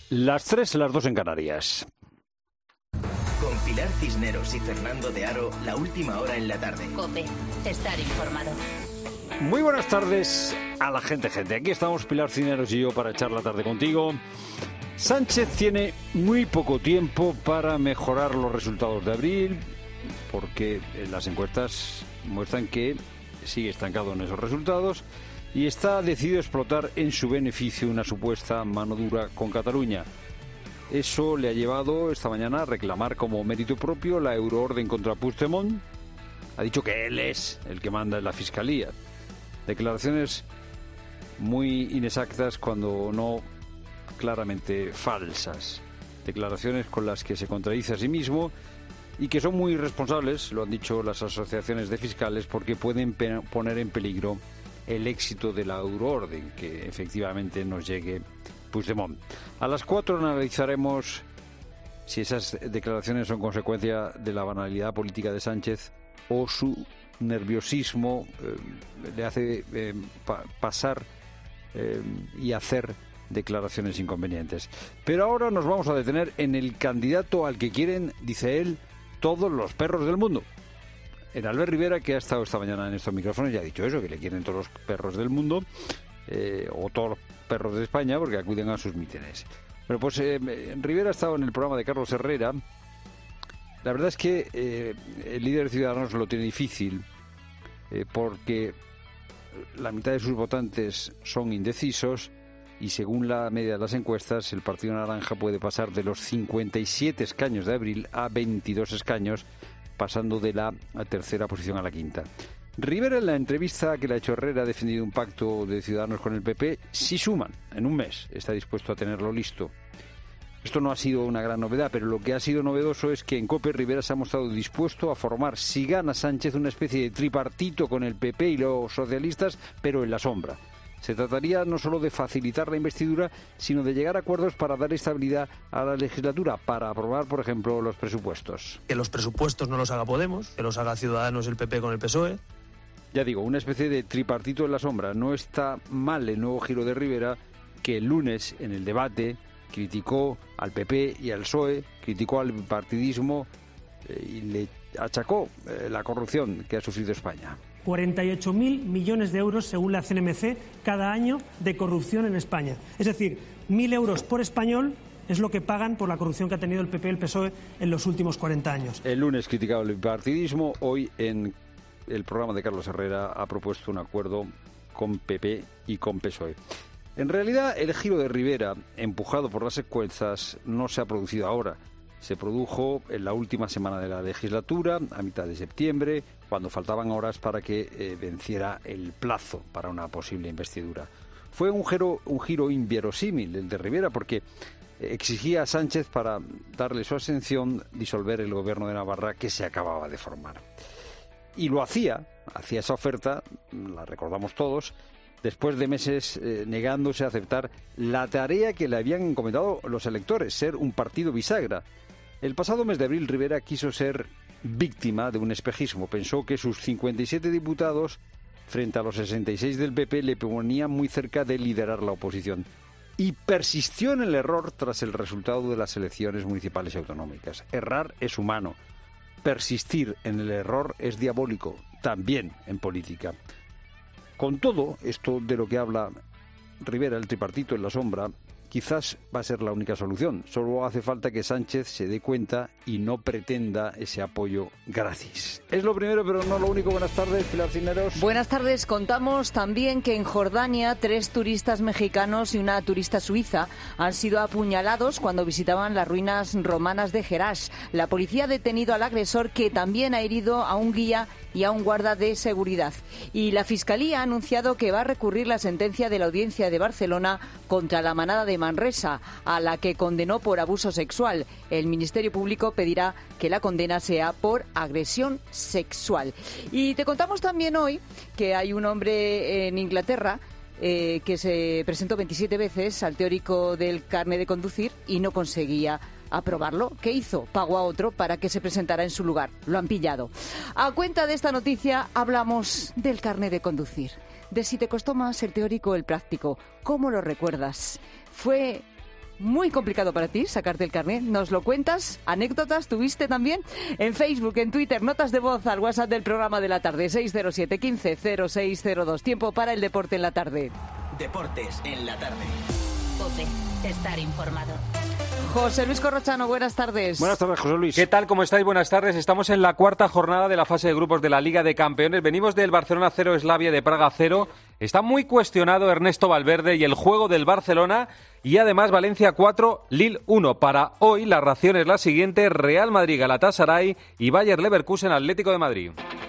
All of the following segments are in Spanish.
Las 3, las 2 en Canarias. Con Pilar Cisneros y Fernando de Aro, la última hora en la tarde. COPE, estar informado. Muy buenas tardes a la gente. Aquí estamos Pilar Cisneros y yo para echar la tarde contigo. Sánchez tiene muy poco tiempo para mejorar los resultados de abril, porque las encuestas muestran que sigue estancado en esos resultados y está decidido a explotar en su beneficio una supuesta mano dura con Cataluña. Eso le ha llevado esta mañana a reclamar como mérito propio la euroorden contra Puigdemont. Ha dicho que él es el que manda en la Fiscalía. Declaraciones muy inexactas, cuando no claramente falsas. Declaraciones con las que se contradice a sí mismo y que son muy irresponsables, lo han dicho las asociaciones de fiscales, porque pueden poner en peligro el éxito de la euroorden, que efectivamente nos llegue Puigdemont. A las 4 analizaremos si esas declaraciones son consecuencia de la banalidad política de Sánchez o su nerviosismo le hace pasar y hacer declaraciones inconvenientes. Pero ahora nos vamos a detener en el candidato al que quieren, dice él, todos los perros del mundo. En Albert Rivera, que ha estado esta mañana en estos micrófonos, ya ha dicho eso, que le quieren todos los perros del mundo, o todos los perros de España, porque acuden a sus mítines. Bueno, pues Rivera ha estado en el programa de Carlos Herrera. La verdad es que el líder de Ciudadanos lo tiene difícil, porque la mitad de sus votantes son indecisos y según la media de las encuestas, el Partido Naranja puede pasar de los 57 escaños de abril a 22 escaños, pasando de la tercera posición a la quinta. Rivera, en la entrevista que le ha hecho Herrera, ha defendido un pacto de Ciudadanos con el PP si suman en un mes. Está dispuesto a tenerlo listo. Esto no ha sido una gran novedad, pero lo que ha sido novedoso es que en COPE Rivera se ha mostrado dispuesto a formar, si gana Sánchez, una especie de tripartito con el PP y los socialistas, pero en la sombra. Se trataría no solo de facilitar la investidura, sino de llegar a acuerdos para dar estabilidad a la legislatura, para aprobar, por ejemplo, los presupuestos. Que los presupuestos no los haga Podemos, que los haga Ciudadanos, el PP con el PSOE. Ya digo, una especie de tripartito en la sombra. No está mal el nuevo giro de Rivera, que el lunes, en el debate, criticó al PP y al PSOE, criticó al bipartidismo y le achacó la corrupción que ha sufrido España. 48.000 millones de euros, según la CNMC, cada año de corrupción en España. Es decir, 1.000 euros por español es lo que pagan por la corrupción que ha tenido el PP y el PSOE en los últimos 40 años. El lunes criticaba el bipartidismo, hoy en el programa de Carlos Herrera ha propuesto un acuerdo con PP y con PSOE. En realidad, el giro de Rivera, empujado por las encuestas, no se ha producido ahora. Se produjo en la última semana de la legislatura, a mitad de septiembre, cuando faltaban horas para que venciera el plazo para una posible investidura. Fue un giro inverosímil el de Rivera, porque exigía a Sánchez, para darle su ascensión, disolver el gobierno de Navarra que se acababa de formar. Y lo hacía esa oferta, la recordamos todos, después de meses negándose a aceptar la tarea que le habían encomendado los electores, ser un partido bisagra. El pasado mes de abril, Rivera quiso ser víctima de un espejismo. Pensó que sus 57 diputados, frente a los 66 del PP, le ponían muy cerca de liderar la oposición. Y persistió en el error tras el resultado de las elecciones municipales y autonómicas. Errar es humano. Persistir en el error es diabólico, también en política. Con todo esto de lo que habla Rivera, el tripartito en la sombra, quizás va a ser la única solución. Solo hace falta que Sánchez se dé cuenta y no pretenda ese apoyo gratis. Es lo primero, pero no lo único. Buenas tardes, Pilar Cisneros. Buenas tardes. Contamos también que en Jordania 3 turistas mexicanos y una turista suiza han sido apuñalados cuando visitaban las ruinas romanas de Jerash. La policía ha detenido al agresor, que también ha herido a un guía y a un guarda de seguridad. Y la Fiscalía ha anunciado que va a recurrir la sentencia de la Audiencia de Barcelona contra la manada de Manresa, a la que condenó por abuso sexual. El Ministerio Público pedirá que la condena sea por agresión sexual. Y te contamos también hoy que hay un hombre en Inglaterra que se presentó 27 veces al teórico del carnet de conducir y no conseguía aprobarlo. ¿Qué hizo? Pagó a otro para que se presentara en su lugar. Lo han pillado. A cuenta de esta noticia hablamos del carnet de conducir, de si te costó más el teórico o el práctico. ¿Cómo lo recuerdas? ¿Fue muy complicado para ti sacarte el carnet. ¿Nos lo cuentas? ¿Anécdotas tuviste también? En Facebook, en Twitter, notas de voz al WhatsApp del programa de la tarde, 607 15 0602. Tiempo para el deporte en la tarde. Deportes en la tarde. COPE, estar informado. José Luis Corrochano, buenas tardes. Buenas tardes, José Luis. ¿Qué tal? ¿Cómo estáis? Buenas tardes. Estamos en la cuarta jornada de la fase de grupos de la Liga de Campeones. Venimos del Barcelona 0, Slavia de Praga 0. Está muy cuestionado Ernesto Valverde y el juego del Barcelona. Y además Valencia 4, Lille 1. Para hoy la ración es la siguiente: Real Madrid, Galatasaray y Bayer Leverkusen, Atlético de Madrid.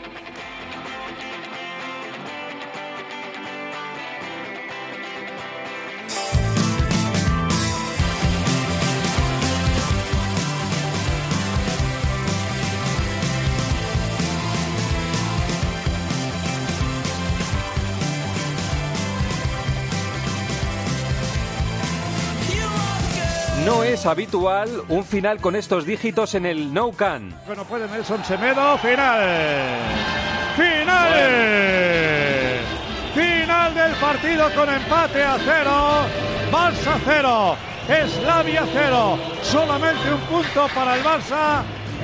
No es habitual un final con estos dígitos en el Nou Camp. Bueno, puede Nelson Semedo, final. ¡Final! Final del partido con empate a 0. Barça 0, Slavia 0. Solamente un punto para el Barça.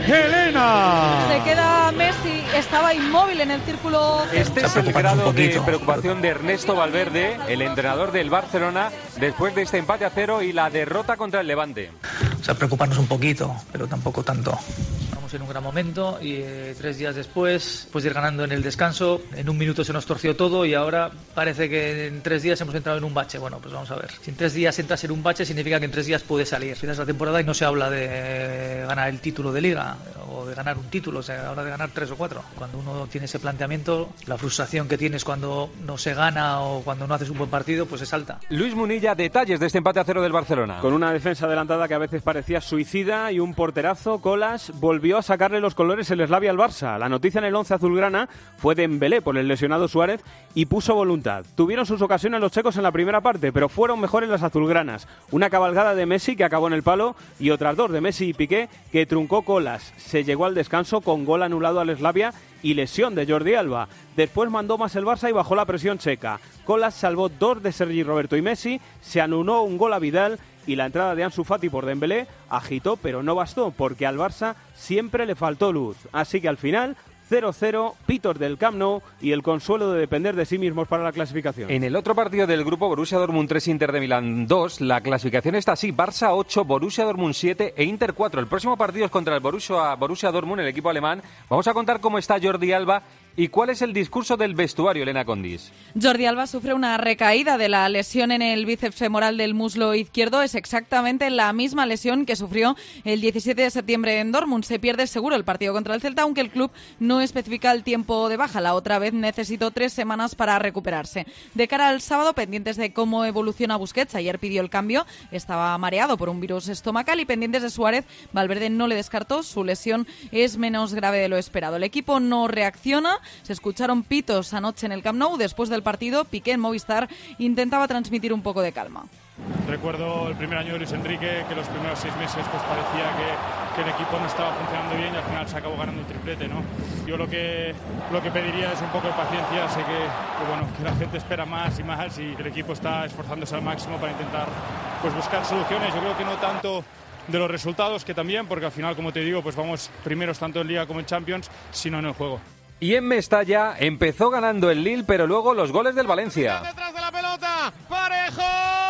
Helena. Se queda Messi, estaba inmóvil en el círculo. Este es el grado de preocupación de Ernesto Valverde, el entrenador del Barcelona, después de este empate a 0 y la derrota contra el Levante. O sea, preocuparnos un poquito, pero tampoco tanto. Estamos en un gran momento y 3 días después de ir ganando en el descanso, en un minuto se nos torció todo y ahora parece que en 3 días hemos entrado en un bache. Bueno, pues vamos a ver. Si en 3 días entras en un bache, significa que en 3 días puedes salir. Finales de la temporada y no se habla de ganar el título de Liga o de ganar un título, se habla de ganar 3 o 4. Cuando uno tiene ese planteamiento, la frustración que tienes cuando no se gana o cuando no haces un buen partido, pues es alta. Luis Munilla, detalles de este empate a 0 del Barcelona. Con una defensa adelantada que a veces parecía suicida y un porterazo, Colas volvió a sacarle los colores el Slavia al Barça. La noticia en el 11 azulgrana fue de Dembélé por el lesionado Suárez y puso voluntad. Tuvieron sus ocasiones los checos en la primera parte, pero fueron mejores las azulgranas. Una cabalgada de Messi que acabó en el palo y otras 2 de Messi y Piqué que truncó Colas. Se llegó al descanso con gol anulado al Slavia y lesión de Jordi Alba. Después mandó más el Barça y bajó la presión checa. Colas salvó 2 de Sergi Roberto y Messi, se anuló un gol a Vidal y la entrada de Ansu Fati por Dembélé agitó, pero no bastó porque al Barça siempre le faltó luz. Así que al final 0-0, pitos del Camp Nou y el consuelo de depender de sí mismos para la clasificación. En el otro partido del grupo, Borussia Dortmund 3, Inter de Milán 2, la clasificación está así: Barça 8, Borussia Dortmund 7 e Inter 4. El próximo partido es contra el Borussia Dortmund, el equipo alemán. Vamos a contar cómo está Jordi Alba y cuál es el discurso del vestuario, Elena Condis. Jordi Alba sufre una recaída de la lesión en el bíceps femoral del muslo izquierdo. Es exactamente la misma lesión que sufrió el 17 de septiembre en Dortmund. Se pierde seguro el partido contra el Celta, aunque el club no especifica el tiempo de baja. La otra vez necesitó 3 semanas para recuperarse. De cara al sábado, pendientes de cómo evoluciona Busquets. Ayer pidió el cambio, estaba mareado por un virus estomacal, y pendientes de Suárez, Valverde no le descartó. Su lesión es menos grave de lo esperado. El equipo no reacciona. Se escucharon pitos anoche en el Camp Nou. Después del partido, Piqué en Movistar intentaba transmitir un poco de calma. Recuerdo el primer año de Luis Enrique, que los primeros 6 meses pues parecía que el equipo no estaba funcionando bien y al final se acabó ganando un triplete, ¿no? Yo lo que pediría es un poco de paciencia. Sé que la gente espera más y más y el equipo está esforzándose al máximo para intentar pues buscar soluciones. Yo creo que no tanto de los resultados, que también, porque al final, como te digo, pues vamos primeros tanto en Liga como en Champions, sino en el juego. Y en Mestalla empezó ganando el Lille, pero luego los goles del Valencia. Detrás de la pelota, Parejo,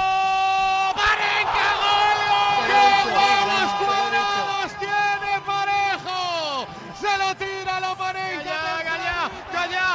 Parenca, gol, ¡qué huevos cuadrados tiene Parejo! Se lo tira, lo Parejo, calla,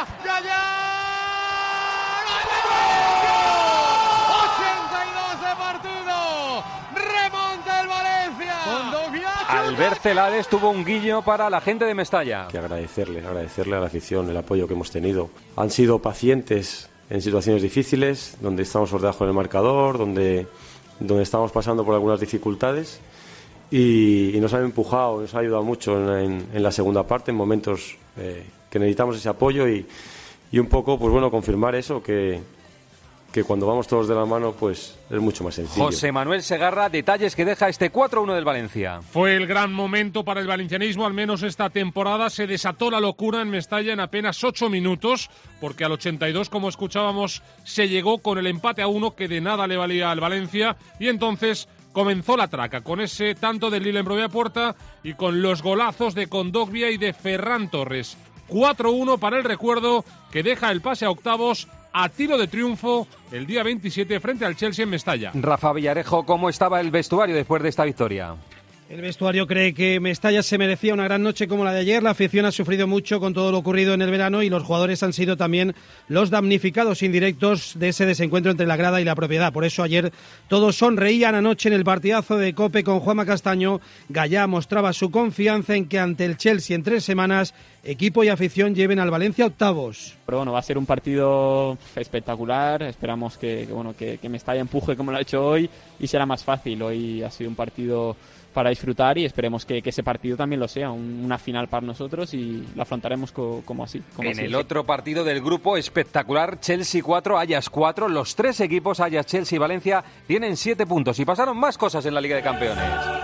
¡82 de partido! ¡Remonta el Valencia! Albert Celades tuvo un guiño para la gente de Mestalla. Que agradecerle a la afición el apoyo que hemos tenido. Han sido pacientes en situaciones difíciles, donde estamos por debajo del marcador, donde estamos pasando por algunas dificultades y nos han empujado, nos ha ayudado mucho en la segunda parte, en momentos que necesitamos ese apoyo y un poco, pues bueno, confirmar eso, que cuando vamos todos de la mano, pues es mucho más sencillo. José Manuel Segarra, detalles que deja este 4-1 del Valencia. Fue el gran momento para el valencianismo, al menos esta temporada. Se desató la locura en Mestalla en apenas 8 minutos, porque al 82, como escuchábamos, se llegó con el empate a 1 que de nada le valía al Valencia, y entonces comenzó la traca con ese tanto de Lille en propia puerta y con los golazos de Kondogbia y de Ferran Torres. 4-1 para el recuerdo, que deja el pase a octavos a tiro de triunfo el día 27 frente al Chelsea en Mestalla. Rafa Villarejo, ¿cómo estaba el vestuario después de esta victoria? El vestuario cree que Mestalla se merecía una gran noche como la de ayer. La afición ha sufrido mucho con todo lo ocurrido en el verano y los jugadores han sido también los damnificados indirectos de ese desencuentro entre la grada y la propiedad. Por eso ayer todos sonreían. Anoche en el partidazo de COPE con Juanma Castaño, Gallá mostraba su confianza en que ante el Chelsea en 3 semanas equipo y afición lleven al Valencia a octavos. Pero bueno, va a ser un partido espectacular. Esperamos que Mestalla empuje como lo ha hecho hoy y será más fácil. Hoy ha sido un partido para disfrutar y esperemos que ese partido también lo sea, una final para nosotros y lo afrontaremos como así. En el otro partido del grupo, espectacular, Chelsea 4, Ajax 4, los 3 equipos, Ajax, Chelsea y Valencia, tienen 7 puntos y pasaron más cosas en la Liga de Campeones.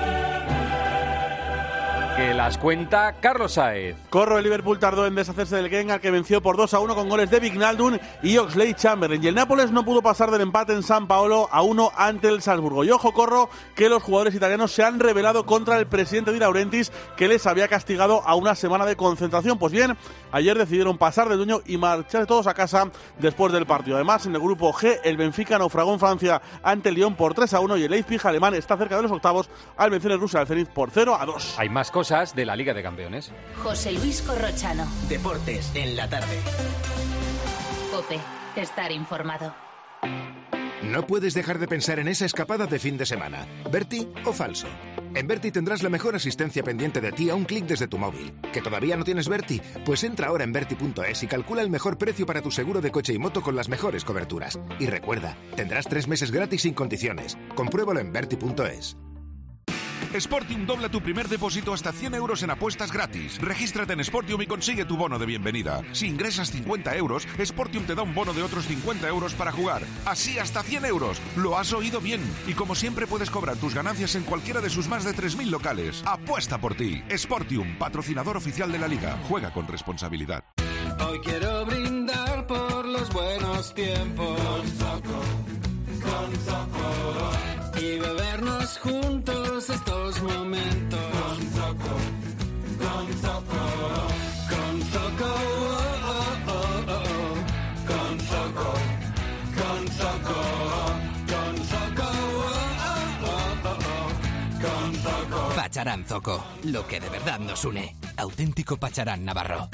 Que las cuenta Carlos Saez. Corro, el Liverpool tardó en deshacerse del Genk, al que venció por 2-1 con goles de Wijnaldum y Oxlade-Chamberlain. Y el Nápoles no pudo pasar del empate en San Paolo a 1 ante el Salzburgo. Y ojo, Corro, que los jugadores italianos se han rebelado contra el presidente de Laurentiis, que les había castigado a una semana de concentración. Pues bien, ayer decidieron pasar del dueño y marchar todos a casa después del partido. Además, en el grupo G, el Benfica naufragó en Francia ante el Lyon por 3-1 y el Leipzig alemán está cerca de los octavos al vencer el Rusia al Zenit por 0-2. Hay más cosas de la Liga de Campeones. José Luis Corrochano. Deportes en la tarde. COPE. Estar informado. No puedes dejar de pensar en esa escapada de fin de semana. ¿Berti o falso? En Berti tendrás la mejor asistencia pendiente de ti a un clic desde tu móvil. ¿Que todavía no tienes Berti? Pues entra ahora en Berti.es y calcula el mejor precio para tu seguro de coche y moto con las mejores coberturas. Y recuerda, tendrás 3 meses gratis sin condiciones. Compruébalo en Berti.es. Sportium dobla tu primer depósito hasta 100 euros en apuestas gratis. Regístrate en Sportium y consigue tu bono de bienvenida. Si ingresas 50 euros, Sportium te da un bono de otros 50 euros para jugar. Así hasta 100 euros. Lo has oído bien. Y como siempre puedes cobrar tus ganancias en cualquiera de sus más de 3.000 locales. Apuesta por ti. Sportium, patrocinador oficial de la Liga. Juega con responsabilidad. Hoy quiero brindar por los buenos tiempos. Con Zoco. Y bebernos juntos estos momentos. Con Zoco. Con Zoco. Oh, oh, oh, oh. Con Zoco. Con Zoco. Con Zoco. Oh, oh, oh, oh. Con Zoco. Pacharán Zoco. Lo que de verdad nos une. Auténtico Pacharán Navarro.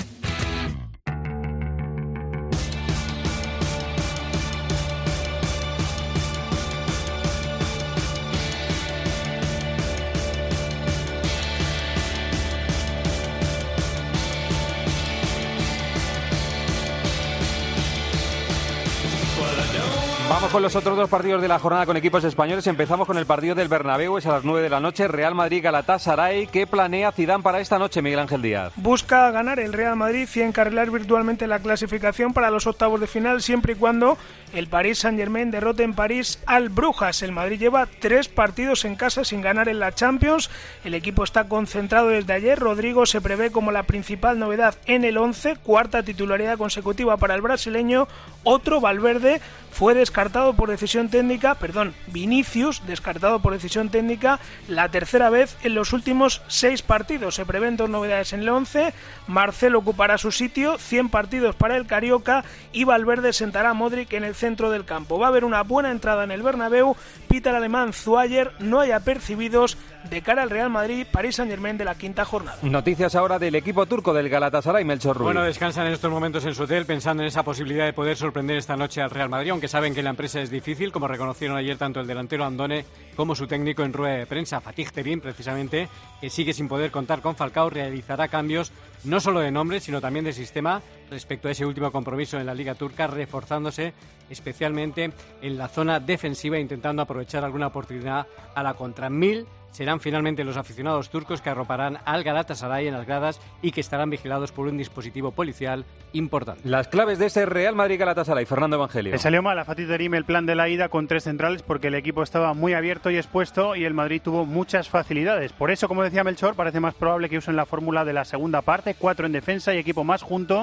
Vamos con los otros 2 partidos de la jornada con equipos españoles. Empezamos con el partido del Bernabéu, es a las 9 de la noche. Real Madrid-Galatasaray. ¿Qué planea Zidane para esta noche, Miguel Ángel Díaz? Busca ganar el Real Madrid y encarrilar virtualmente la clasificación para los octavos de final, siempre y cuando el Paris Saint-Germain derrote en París al Brujas. El Madrid lleva 3 partidos en casa sin ganar en la Champions. El equipo está concentrado desde ayer. Rodrigo se prevé como la principal novedad en el 11, 4ª titularidad consecutiva para el brasileño. Otro, Valverde, fue descartado por decisión técnica, Vinicius, descartado por decisión técnica, la 3ª vez en los últimos 6 partidos. Se prevén 2 novedades en el 11, Marcelo ocupará su sitio, 100 partidos para el Carioca y Valverde sentará a Modric en el centro del campo. Va a haber una buena entrada en el Bernabéu, pita el alemán Zuayer, no hay apercibidos de cara al Real Madrid, Paris Saint-Germain de la 5ª jornada. Noticias ahora del equipo turco del Galatasaray, Melchor Ruiz. Bueno, descansan en estos momentos en su hotel pensando en esa posibilidad de poder sorprender esta noche al Real Madrid, aunque saben que la empresa es difícil, como reconocieron ayer tanto el delantero Andone como su técnico en rueda de prensa. Fatih Terim, precisamente, que sigue sin poder contar con Falcao, realizará cambios no solo de nombre, sino también de sistema respecto a ese último compromiso en la Liga Turca, reforzándose especialmente en la zona defensiva, intentando aprovechar alguna oportunidad a la contra. 1000 serán finalmente los aficionados turcos que arroparán al Galatasaray en las gradas y que estarán vigilados por un dispositivo policial importante. Las claves de ese Real Madrid-Galatasaray, Fernando Evangelio. Le salió mal a Fatih Terim el plan de la ida con 3 centrales porque el equipo estaba muy abierto y expuesto y el Madrid tuvo muchas facilidades. Por eso, como decía Melchor, parece más probable que usen la fórmula de la segunda parte, 4 en defensa y equipo más junto,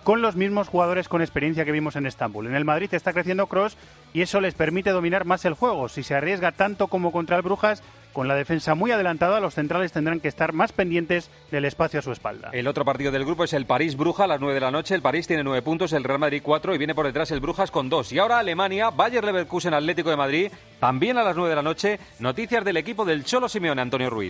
con los mismos jugadores con experiencia que vimos en Estambul. En el Madrid está creciendo Kroos y eso les permite dominar más el juego. Si se arriesga tanto como contra el Brujas, con la defensa muy adelantada, los centrales tendrán que estar más pendientes del espacio a su espalda. El otro partido del grupo es el París-Brujas a las 9 de la noche. El París tiene 9 puntos, el Real Madrid 4 y viene por detrás el Brujas con 2. Y ahora Alemania, Bayer Leverkusen, Atlético de Madrid, también a las 9 de la noche. Noticias del equipo del Cholo Simeone, Antonio Ruiz.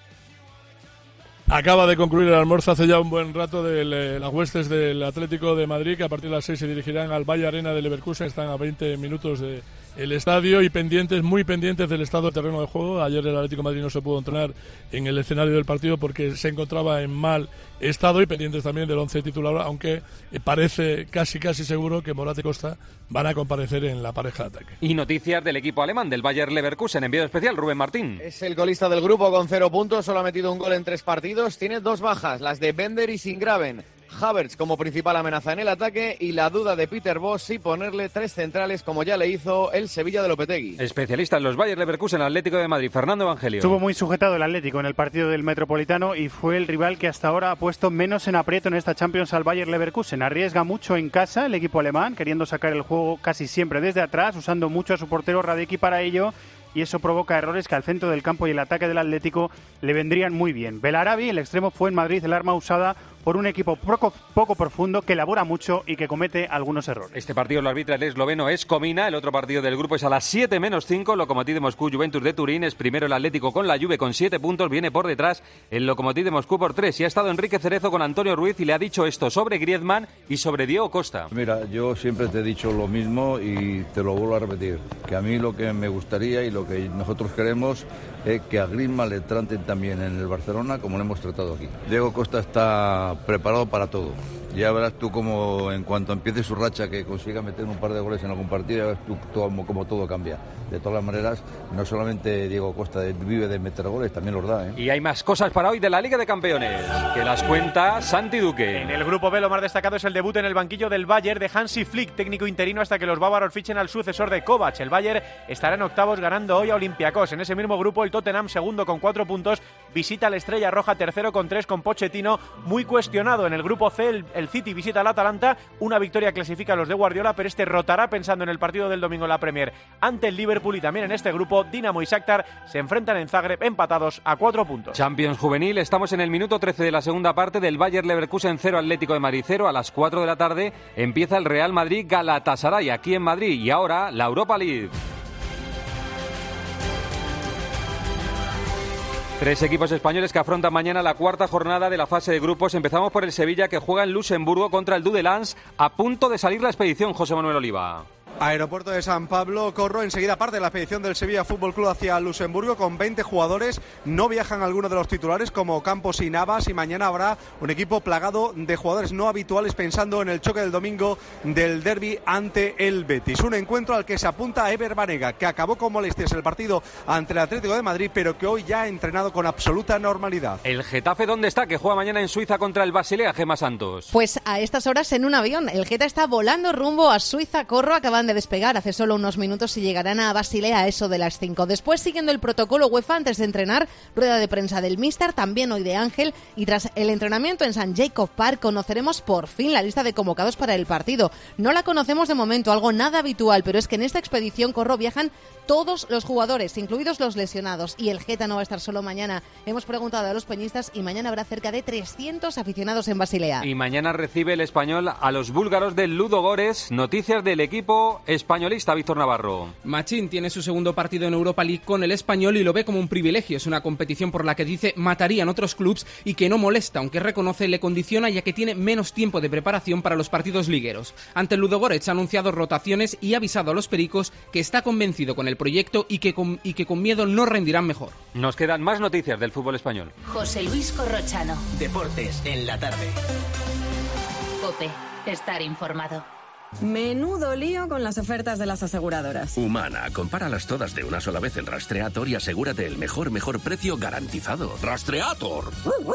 Acaba de concluir el almuerzo hace ya un buen rato de las huestes del Atlético de Madrid, que a partir de las 6 se dirigirán al Bayer Arena de Leverkusen. Están a 20 minutos del estadio y muy pendientes del estado del terreno de juego. Ayer el Atlético de Madrid no se pudo entrenar en el escenario del partido porque se encontraba en mal estado, y pendientes también del 11 titular, aunque parece casi seguro que Morata y Costa van a comparecer en la pareja de ataque. Y noticias del equipo alemán, del Bayer Leverkusen, enviado especial Rubén Martín. Es el golista del grupo con 0 puntos, solo ha metido un gol en 3 partidos, tiene 2 bajas, las de Bender y Singraven. Havertz como principal amenaza en el ataque y la duda de Peter Bosz si ponerle 3 centrales como ya le hizo el Sevilla de Lopetegui. Especialista en los Bayer Leverkusen, Atlético de Madrid, Fernando Evangelio. Estuvo muy sujetado el Atlético en el partido del Metropolitano y fue el rival que hasta ahora ha puesto menos en aprieto en esta Champions al Bayer Leverkusen. Arriesga mucho en casa el equipo alemán, queriendo sacar el juego casi siempre desde atrás, usando mucho a su portero Radecki para ello, y eso provoca errores que al centro del campo y el ataque del Atlético le vendrían muy bien. Belarabi, el extremo, fue en Madrid el arma usada por un equipo poco profundo que elabora mucho y que comete algunos errores. Este partido lo arbitra el esloveno Escomina. El otro partido del grupo es a las 7 menos 5. Lokomotiv de Moscú, Juventus de Turín. Es primero el Atlético con la Juve con 7 puntos. Viene por detrás el Lokomotiv de Moscú por 3. Y ha estado Enrique Cerezo con Antonio Ruiz y le ha dicho esto sobre Griezmann y sobre Diego Costa. Mira, yo siempre te he dicho lo mismo y te lo vuelvo a repetir. Que a mí lo que me gustaría y lo que nosotros queremos es que a Griezmann le traten también en el Barcelona como lo hemos tratado aquí. Diego Costa está preparado para todo. Ya verás tú cómo en cuanto empiece su racha que consiga meter un par de goles en algún partido, ya verás tú cómo todo cambia. De todas las maneras, no solamente Diego Costa vive de meter goles, también los da, ¿eh? Y hay más cosas para hoy de la Liga de Campeones, que las cuenta Santi Duque. En el grupo B lo más destacado es el debut en el banquillo del Bayern de Hansi Flick, técnico interino hasta que los bávaros fichen al sucesor de Kovac. El Bayern estará en octavos ganando hoy a Olympiacos. En ese mismo grupo el Tottenham, segundo con 4 puntos, visita al Estrella Roja, tercero con 3 con Pochettino, muy cuestionado. En el grupo C el City visita al Atalanta, una victoria clasifica a los de Guardiola, pero este rotará pensando en el partido del domingo en la Premier ante el Liverpool. Y también en este grupo Dinamo y Shakhtar se enfrentan en Zagreb empatados a 4 puntos. Champions Juvenil, estamos en el minuto 13 de la segunda parte del Bayer Leverkusen 0, Atlético de Madrid 0. A las 4 de la tarde empieza el Real Madrid Galatasaray aquí en Madrid. Y ahora la Europa League. 3 equipos españoles que afrontan mañana la cuarta jornada de la fase de grupos. Empezamos por el Sevilla, que juega en Luxemburgo contra el Dudelange, a punto de salir la expedición. José Manuel Oliva. Aeropuerto de San Pablo, Corro, enseguida parte la expedición del Sevilla Fútbol Club hacia Luxemburgo con 20 jugadores. No viajan algunos de los titulares como Campos y Navas, y mañana habrá un equipo plagado de jugadores no habituales pensando en el choque del domingo del derbi ante el Betis. Un encuentro al que se apunta Ever Banega, que acabó con molestias el partido ante el Atlético de Madrid, pero que hoy ya ha entrenado con absoluta normalidad. ¿El Getafe dónde está? Que juega mañana en Suiza contra el Basilea, Gemma Santos. Pues a estas horas en un avión. El Geta está volando rumbo a Suiza. Corro, acaban de despegar hace solo unos minutos y llegarán a Basilea a eso de las 5. Después, siguiendo el protocolo UEFA antes de entrenar, rueda de prensa del míster, también hoy de Ángel, y tras el entrenamiento en St. Jacob Park conoceremos por fin la lista de convocados para el partido. No la conocemos de momento, algo nada habitual, pero es que en esta expedición Corro viajan todos los jugadores, incluidos los lesionados, y el Geta no va a estar solo mañana. Hemos preguntado a los peñistas y mañana habrá cerca de 300 aficionados en Basilea. Y mañana recibe el Español a los búlgaros del Ludogorets. Noticias del equipo españolista, Víctor Navarro. Machín tiene su segundo partido en Europa League con el Español y lo ve como un privilegio. Es una competición por la que dice matarían otros clubs y que no molesta, aunque reconoce le condiciona ya que tiene menos tiempo de preparación para los partidos ligueros. Ante el Ludogorets ha anunciado rotaciones y ha avisado a los pericos que está convencido con el proyecto y que con miedo no rendirán mejor. Nos quedan más noticias del fútbol español. José Luis Corrochano. Deportes en la tarde. COPE. Estar informado. Menudo lío con las ofertas de las aseguradoras. Humana, compáralas todas de una sola vez en Rastreator y asegúrate el mejor precio garantizado. ¡Rastreator!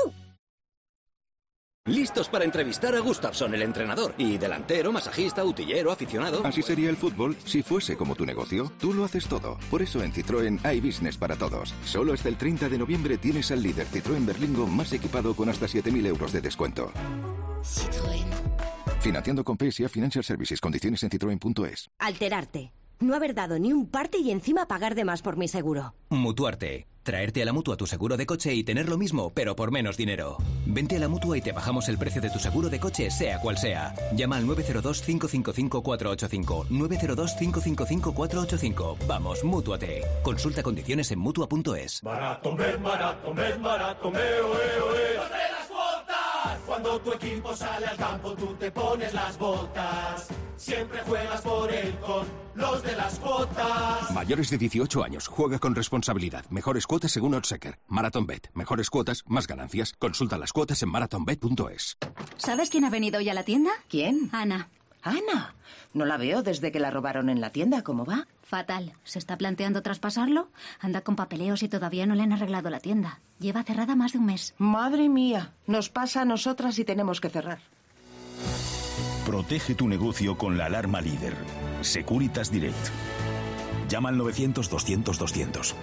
Listos para entrevistar a Gustafsson, el entrenador. Y delantero, masajista, utillero, aficionado. Así sería el fútbol si fuese como tu negocio. Tú lo haces todo. Por eso en Citroën hay business para todos. Solo hasta el 30 de noviembre tienes al líder Citroën Berlingo más equipado con hasta 7.000 euros de descuento. Citroën. Financiando con PSA Financial Services. Condiciones en Citroën.es. Alterarte. No haber dado ni un parte y encima pagar de más por mi seguro. Mutuarte. Traerte a la Mutua tu seguro de coche y tener lo mismo, pero por menos dinero. Vente a la Mutua y te bajamos el precio de tu seguro de coche, sea cual sea. Llama al 902-555-485. 902-555-485. Vamos, Mútuate. Consulta condiciones en Mutua.es. Barato, barato, barato, oe. ¡Las botas! Cuando tu equipo sale al campo, tú te pones las botas. Siempre juegas por él con los de las cuotas. Mayores de 18 años. Juega con responsabilidad. Mejores cuotas según Oddschecker. MarathonBet. Mejores cuotas, más ganancias. Consulta las cuotas en marathonbet.es. ¿Sabes quién ha venido hoy a la tienda? ¿Quién? Ana. Ana. No la veo desde que la robaron en la tienda. ¿Cómo va? Fatal. ¿Se está planteando traspasarlo? Anda con papeleos y todavía no le han arreglado la tienda. Lleva cerrada más de un mes. Madre mía. Nos pasa a nosotras y tenemos que cerrar. Protege tu negocio con la alarma líder. Securitas Direct. Llama al 900-200-200.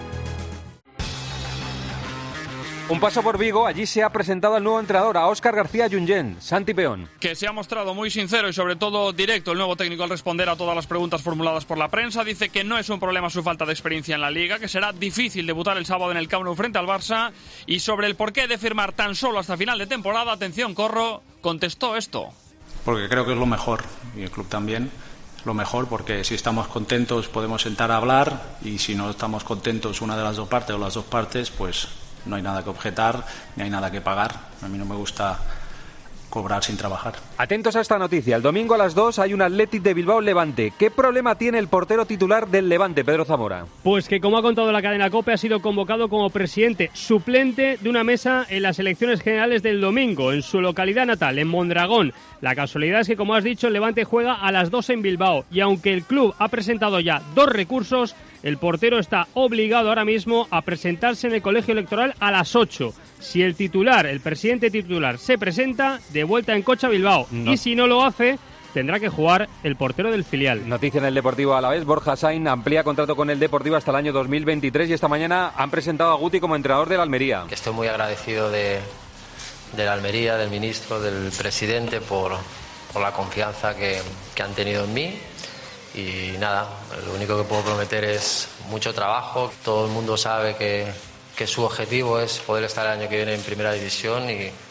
Un paso por Vigo, allí se ha presentado al nuevo entrenador, a Óscar García Junyent. Santi Peón. Que se ha mostrado muy sincero y sobre todo directo el nuevo técnico al responder a todas las preguntas formuladas por la prensa. Dice que no es un problema su falta de experiencia en la Liga, que será difícil debutar el sábado en el Camp Nou frente al Barça. Y sobre el porqué de firmar tan solo hasta final de temporada, atención Corro, contestó esto. Porque creo que es lo mejor, y el club también, lo mejor, porque si estamos contentos podemos sentar a hablar, y si no estamos contentos una de las dos partes o las dos partes, pues no hay nada que objetar, ni hay nada que pagar. A mí no me gusta cobrar sin trabajar. Atentos a esta noticia. El domingo a las 2 hay un Athletic de Bilbao Levante. ¿Qué problema tiene el portero titular del Levante, Pedro Zamora? Pues que, como ha contado la cadena COPE, ha sido convocado como presidente suplente de una mesa en las elecciones generales del domingo, en su localidad natal, en Mondragón. La casualidad es que, como has dicho, el Levante juega a las 2 en Bilbao, y aunque el club ha presentado ya 2 recursos, el portero está obligado ahora mismo a presentarse en el colegio electoral a las 8. Si el titular, el presidente titular, se presenta, de vuelta en coche a Bilbao. No. Y si no lo hace, tendrá que jugar el portero del filial. Noticia en el Deportivo Alavés. Borja Sainz amplía contrato con el Deportivo hasta el año 2023 y esta mañana han presentado a Guti como entrenador del Almería. Estoy muy agradecido de la Almería, del ministro, del presidente por la confianza que han tenido en mí. Y nada, lo único que puedo prometer es mucho trabajo. Todo el mundo sabe que su objetivo es poder estar el año que viene en Primera División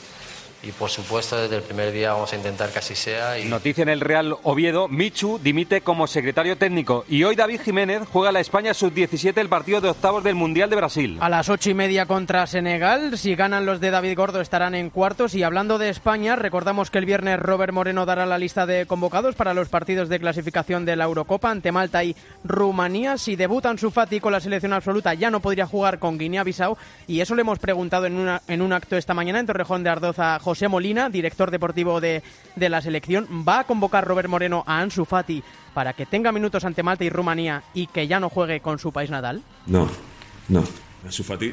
y por supuesto desde el primer día vamos a intentar que así sea. Noticia en el Real Oviedo, Michu dimite como secretario técnico y hoy David Jiménez juega la España Sub-17 el partido de octavos del Mundial de Brasil. A las 8:30 contra Senegal, si ganan los de David Gordo estarán en cuartos. Y hablando de España, recordamos que el viernes Robert Moreno dará la lista de convocados para los partidos de clasificación de la Eurocopa ante Malta y Rumanía. Si debuta Ansu Fati con la selección absoluta ya no podría jugar con Guinea-Bissau, y eso le hemos preguntado en un acto esta mañana en Torrejón de Ardoz a José Molina, director deportivo de la selección. ¿Va a convocar Robert Moreno a Ansu Fati para que tenga minutos ante Malta y Rumanía y que ya no juegue con su país natal? No. Ansu Fati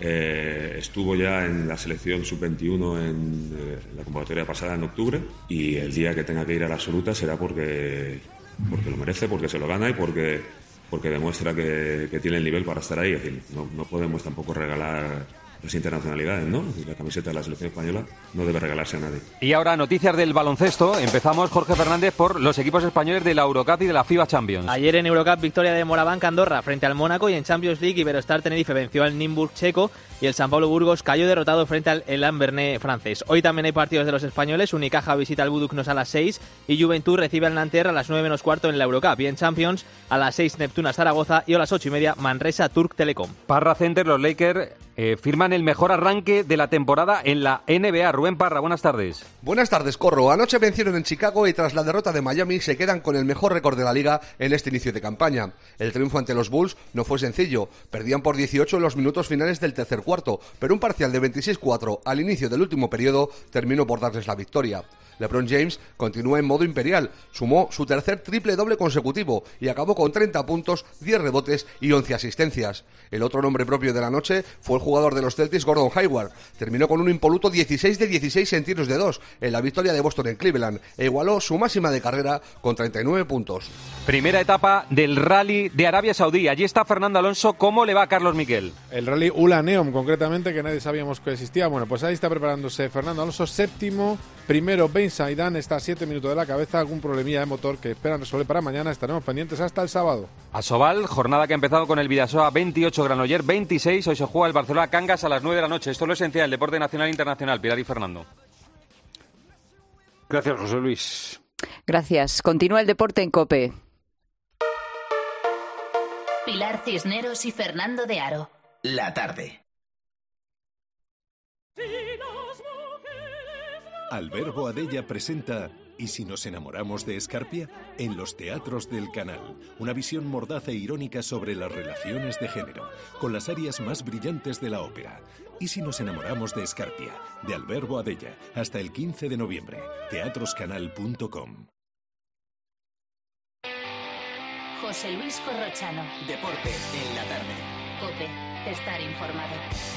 estuvo ya en la selección sub-21 en la convocatoria pasada en octubre, y el día que tenga que ir a la absoluta será porque lo merece, porque se lo gana y porque demuestra que tiene el nivel para estar ahí. Es decir, no podemos tampoco regalar las internacionalidades, ¿no? La camiseta de la selección española no debe regalarse a nadie. Y ahora noticias del baloncesto. Empezamos, Jorge Fernández, por los equipos españoles de la Eurocup y de la FIBA Champions. Ayer en Eurocup, victoria de Morabanc Andorra frente al Mónaco, y en Champions League Iberostar Tenerife venció al Nymburk checo y el San Pablo Burgos cayó derrotado frente al Elan Bernet francés. Hoy también hay partidos de los españoles. Unicaja visita al Buduknos a las 6 y Juventud recibe al Nanterre a las 9 menos cuarto en la Eurocup. Y en Champions, a las 6 Neptuna Zaragoza y a las 8:30 Manresa Turk Telecom. Parra Center, los Lakers firman el mejor arranque de la temporada en la NBA. Rubén Parra, buenas tardes. Buenas tardes, Corro. Anoche vencieron en Chicago y tras la derrota de Miami se quedan con el mejor récord de la liga en este inicio de campaña. El triunfo ante los Bulls no fue sencillo. Perdían por 18 en los minutos finales del tercer cuarto, pero un parcial de 26-4 al inicio del último periodo terminó por darles la victoria. LeBron James continúa en modo imperial, sumó su tercer triple-doble consecutivo y acabó con 30 puntos, 10 rebotes y 11 asistencias. El otro nombre propio de la noche fue el jugador de los Celtics, Gordon Hayward. Terminó con un impoluto 16 de 16 en tiros de 2 en la victoria de Boston en Cleveland e igualó su máxima de carrera con 39 puntos. Primera etapa del Rally de Arabia Saudí. Allí está Fernando Alonso. ¿Cómo le va a Carlos Miquel? El Rally Ula Neom, concretamente, que nadie sabíamos que existía. Bueno, pues ahí está preparándose Fernando Alonso, séptimo. Primero, Ben Saidan está a 7 minutos de la cabeza. Algún problemilla de motor que esperan resolver para mañana. Estaremos pendientes hasta el sábado. Asobal, jornada que ha empezado con el Vidasoa 28, Granollers 26. Hoy se juega el Barcelona Cangas a las 9 de la noche. Esto es lo esencial, el deporte nacional e internacional. Pilar y Fernando. Gracias, José Luis. Gracias. Continúa el deporte en COPE. Pilar Cisneros y Fernando de Aro. La tarde. Alberto Adella presenta ¿Y si nos enamoramos de Escarpia? En los teatros del Canal. Una visión mordaz e irónica sobre las relaciones de género, con las áreas más brillantes de la ópera. ¿Y si nos enamoramos de Escarpia? De Alberto Adella. Hasta el 15 de noviembre. teatroscanal.com. José Luis Corrochano. Deporte en la tarde. COPE. Estar informado.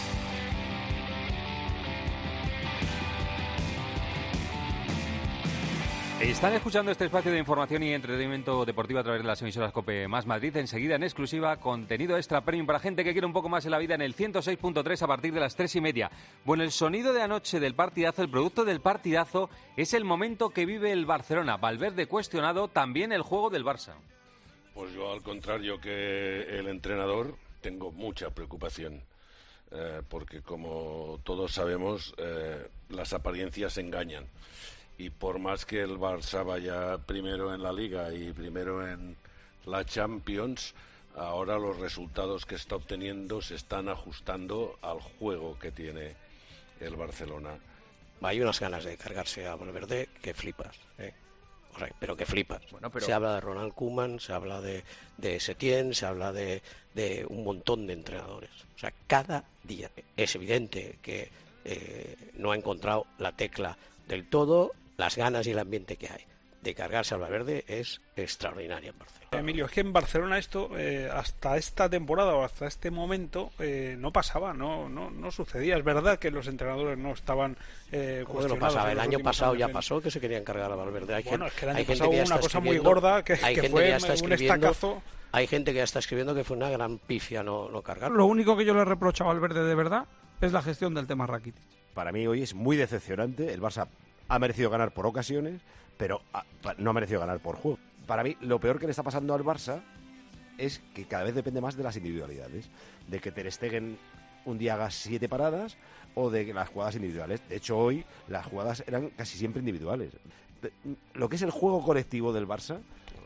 Están escuchando este espacio de información y entretenimiento deportivo a través de las emisoras COPE más Madrid. Enseguida, en exclusiva, contenido extra premium para gente que quiere un poco más en la vida en el 106.3 a partir de las 3:30. Bueno, el sonido de anoche del partidazo, el producto del partidazo, es el momento que vive el Barcelona. Valverde cuestionado, también el juego del Barça. Pues yo, al contrario que el entrenador, tengo mucha preocupación. Porque, como todos sabemos, las apariencias engañan. Y por más que el Barça vaya primero en la Liga y primero en la Champions, ahora los resultados que está obteniendo se están ajustando al juego que tiene el Barcelona. Hay unas ganas de cargarse a Valverde que flipas, O sea, pero que flipas. Bueno, pero... Se habla de Ronald Koeman, se habla de Setién, se habla de un montón de entrenadores. O sea, cada día es evidente que no ha encontrado la tecla del todo. Las ganas y el ambiente que hay de cargarse al Valverde es extraordinaria en Barcelona. Emilio, es que en Barcelona esto, hasta esta temporada o hasta este momento, no pasaba, no sucedía. Es verdad que los entrenadores no estaban cuestionados. No pasaba, el año pasado ya pasó que se querían cargar a Valverde. Es que el año pasado hubo una cosa muy gorda que fue un estacazo. Hay gente que ya está escribiendo que fue una gran pifia no cargarlo. Lo único que yo le reprocho a Valverde de verdad es la gestión del tema Rakitic. Para mí hoy es muy decepcionante. El Barça ha merecido ganar por ocasiones, pero no ha merecido ganar por juego. Para mí, lo peor que le está pasando al Barça es que cada vez depende más de las individualidades. De que Ter Stegen un día haga 7 paradas o de que las jugadas individuales. De hecho, hoy las jugadas eran casi siempre individuales. Lo que es el juego colectivo del Barça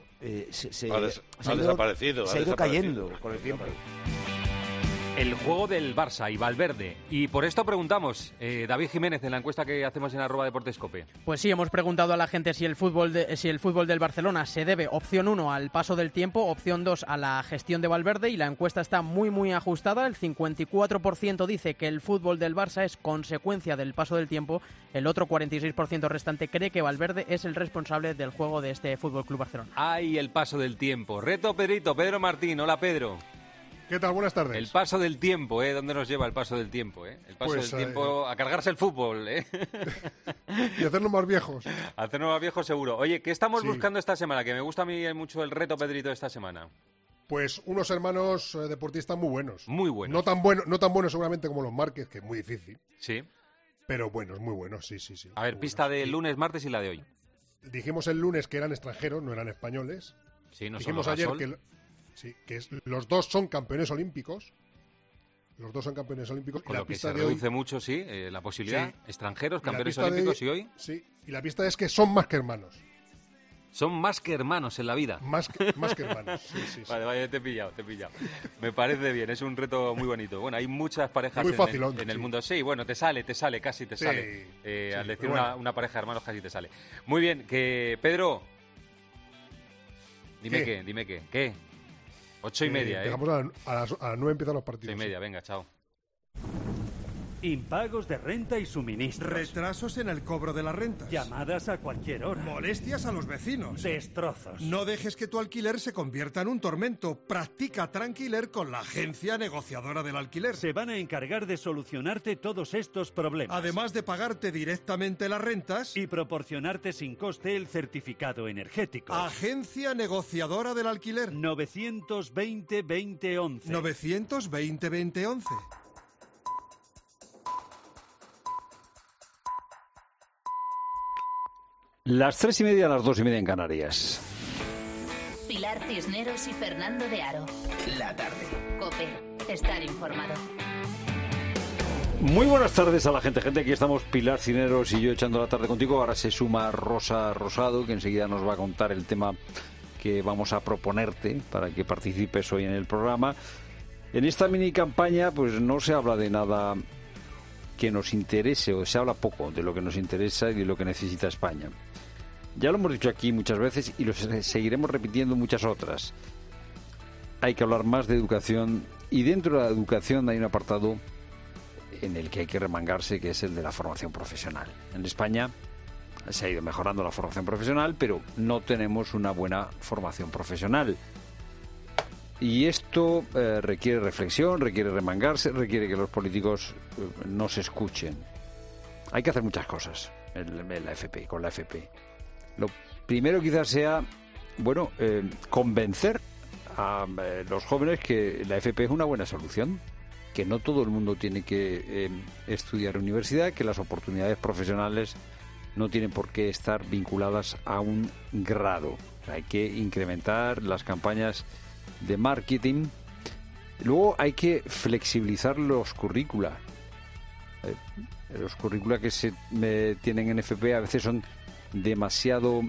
ha desaparecido. Se ha ido cayendo con el tiempo. El juego del Barça y Valverde. Y por esto preguntamos, David Jiménez, en la encuesta que hacemos en @deportescope. Pues sí, hemos preguntado a la gente si el fútbol del Barcelona se debe, opción 1, al paso del tiempo, opción 2, a la gestión de Valverde, y la encuesta está muy ajustada. El 54% dice que el fútbol del Barça es consecuencia del paso del tiempo. El otro 46% restante cree que Valverde es el responsable del juego de este Fútbol Club Barcelona. ¡Ay, el paso del tiempo! Reto Pedrito, Pedro Martín. Hola, Pedro. ¿Qué tal? Buenas tardes. El paso del tiempo, ¿Dónde nos lleva el paso del tiempo, El paso del tiempo a cargarse el fútbol, Y hacernos más viejos. Hacernos más viejos seguro. Oye, ¿qué estamos buscando esta semana? Que me gusta a mí mucho el reto, Pedrito, de esta semana. Pues unos hermanos deportistas muy buenos. Muy buenos. No tan buenos seguramente como los Márquez, que es muy difícil. Sí. Pero buenos, muy buenos, sí. A ver, pista de lunes, martes y la de hoy. Dijimos el lunes que eran extranjeros, no eran españoles. Sí, no dijimos ayer que los dos son campeones olímpicos. Los dos son campeones olímpicos. Con y la lo que pista se de reduce hoy, mucho, la posibilidad. Extranjeros, campeones la olímpicos y hoy. Sí, y la pista es que son más que hermanos. Son más que hermanos en la vida. Más que hermanos, sí. Vale, te he pillado. Me parece bien, es un reto muy bonito. Bueno, hay muchas parejas en el mundo. Sí, bueno, te sale, casi te sale. Al decir una pareja de hermanos casi te sale. Muy bien, que Pedro... Dime qué. 8:30, Dejamos a las 9 empiezan los partidos. 8:30, venga, chao. Impagos de renta y suministros. Retrasos en el cobro de la rentas. Llamadas a cualquier hora. Molestias a los vecinos. Destrozos. No dejes que tu alquiler se convierta en un tormento. Practica Tranquiler con la agencia negociadora del alquiler. Se van a encargar de solucionarte todos estos problemas. Además de pagarte directamente las rentas y proporcionarte sin coste el certificado energético. Agencia negociadora del alquiler. 920-2011. 920-2011. Las 3:30, las 2:30 en Canarias. Pilar Cisneros y Fernando de Aro. La tarde. COPE. Estar informado. Muy buenas tardes a la gente. Aquí estamos Pilar Cisneros y yo echando la tarde contigo. Ahora se suma Rosa Rosado, que enseguida nos va a contar el tema que vamos a proponerte para que participes hoy en el programa. En esta mini campaña pues no se habla de nada que nos interese, o se habla poco de lo que nos interesa y de lo que necesita España. Ya lo hemos dicho aquí muchas veces y lo seguiremos repitiendo muchas otras. Hay que hablar más de educación, y dentro de la educación hay un apartado en el que hay que remangarse, que es el de la formación profesional. En España se ha ido mejorando la formación profesional, pero no tenemos una buena formación profesional. Y esto requiere reflexión, requiere remangarse, requiere que los políticos nos escuchen. Hay que hacer muchas cosas en la FP, con la FP. Lo primero quizás sea, convencer a los jóvenes que la FP es una buena solución, que no todo el mundo tiene que estudiar en universidad, que las oportunidades profesionales no tienen por qué estar vinculadas a un grado. Hay que incrementar las campañas de marketing. Luego hay que flexibilizar los currícula. Los currícula que se tienen en FP a veces son demasiado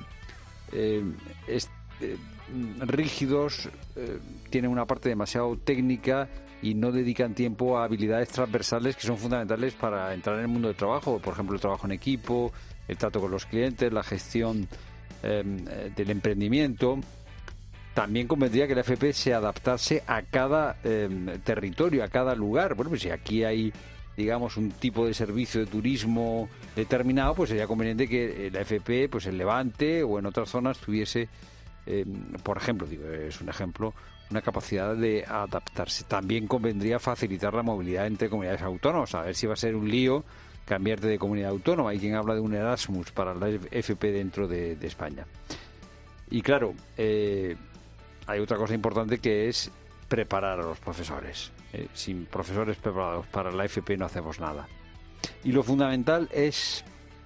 rígidos, tienen una parte demasiado técnica y no dedican tiempo a habilidades transversales que son fundamentales para entrar en el mundo del trabajo. Por ejemplo, el trabajo en equipo, el trato con los clientes, la gestión del emprendimiento. También convendría que la FP se adaptase a cada territorio, a cada lugar. Bueno, pues si aquí hay, digamos, un tipo de servicio de turismo determinado, pues sería conveniente que la FP, pues en Levante o en otras zonas tuviese, por ejemplo, es un ejemplo, una capacidad de adaptarse. También convendría facilitar la movilidad entre comunidades autónomas. A ver si va a ser un lío cambiarte de comunidad autónoma. Hay quien habla de un Erasmus para la FP dentro de España. Y claro, hay otra cosa importante, que es preparar a los profesores. Sin profesores preparados para la FP no hacemos nada. Y lo fundamental es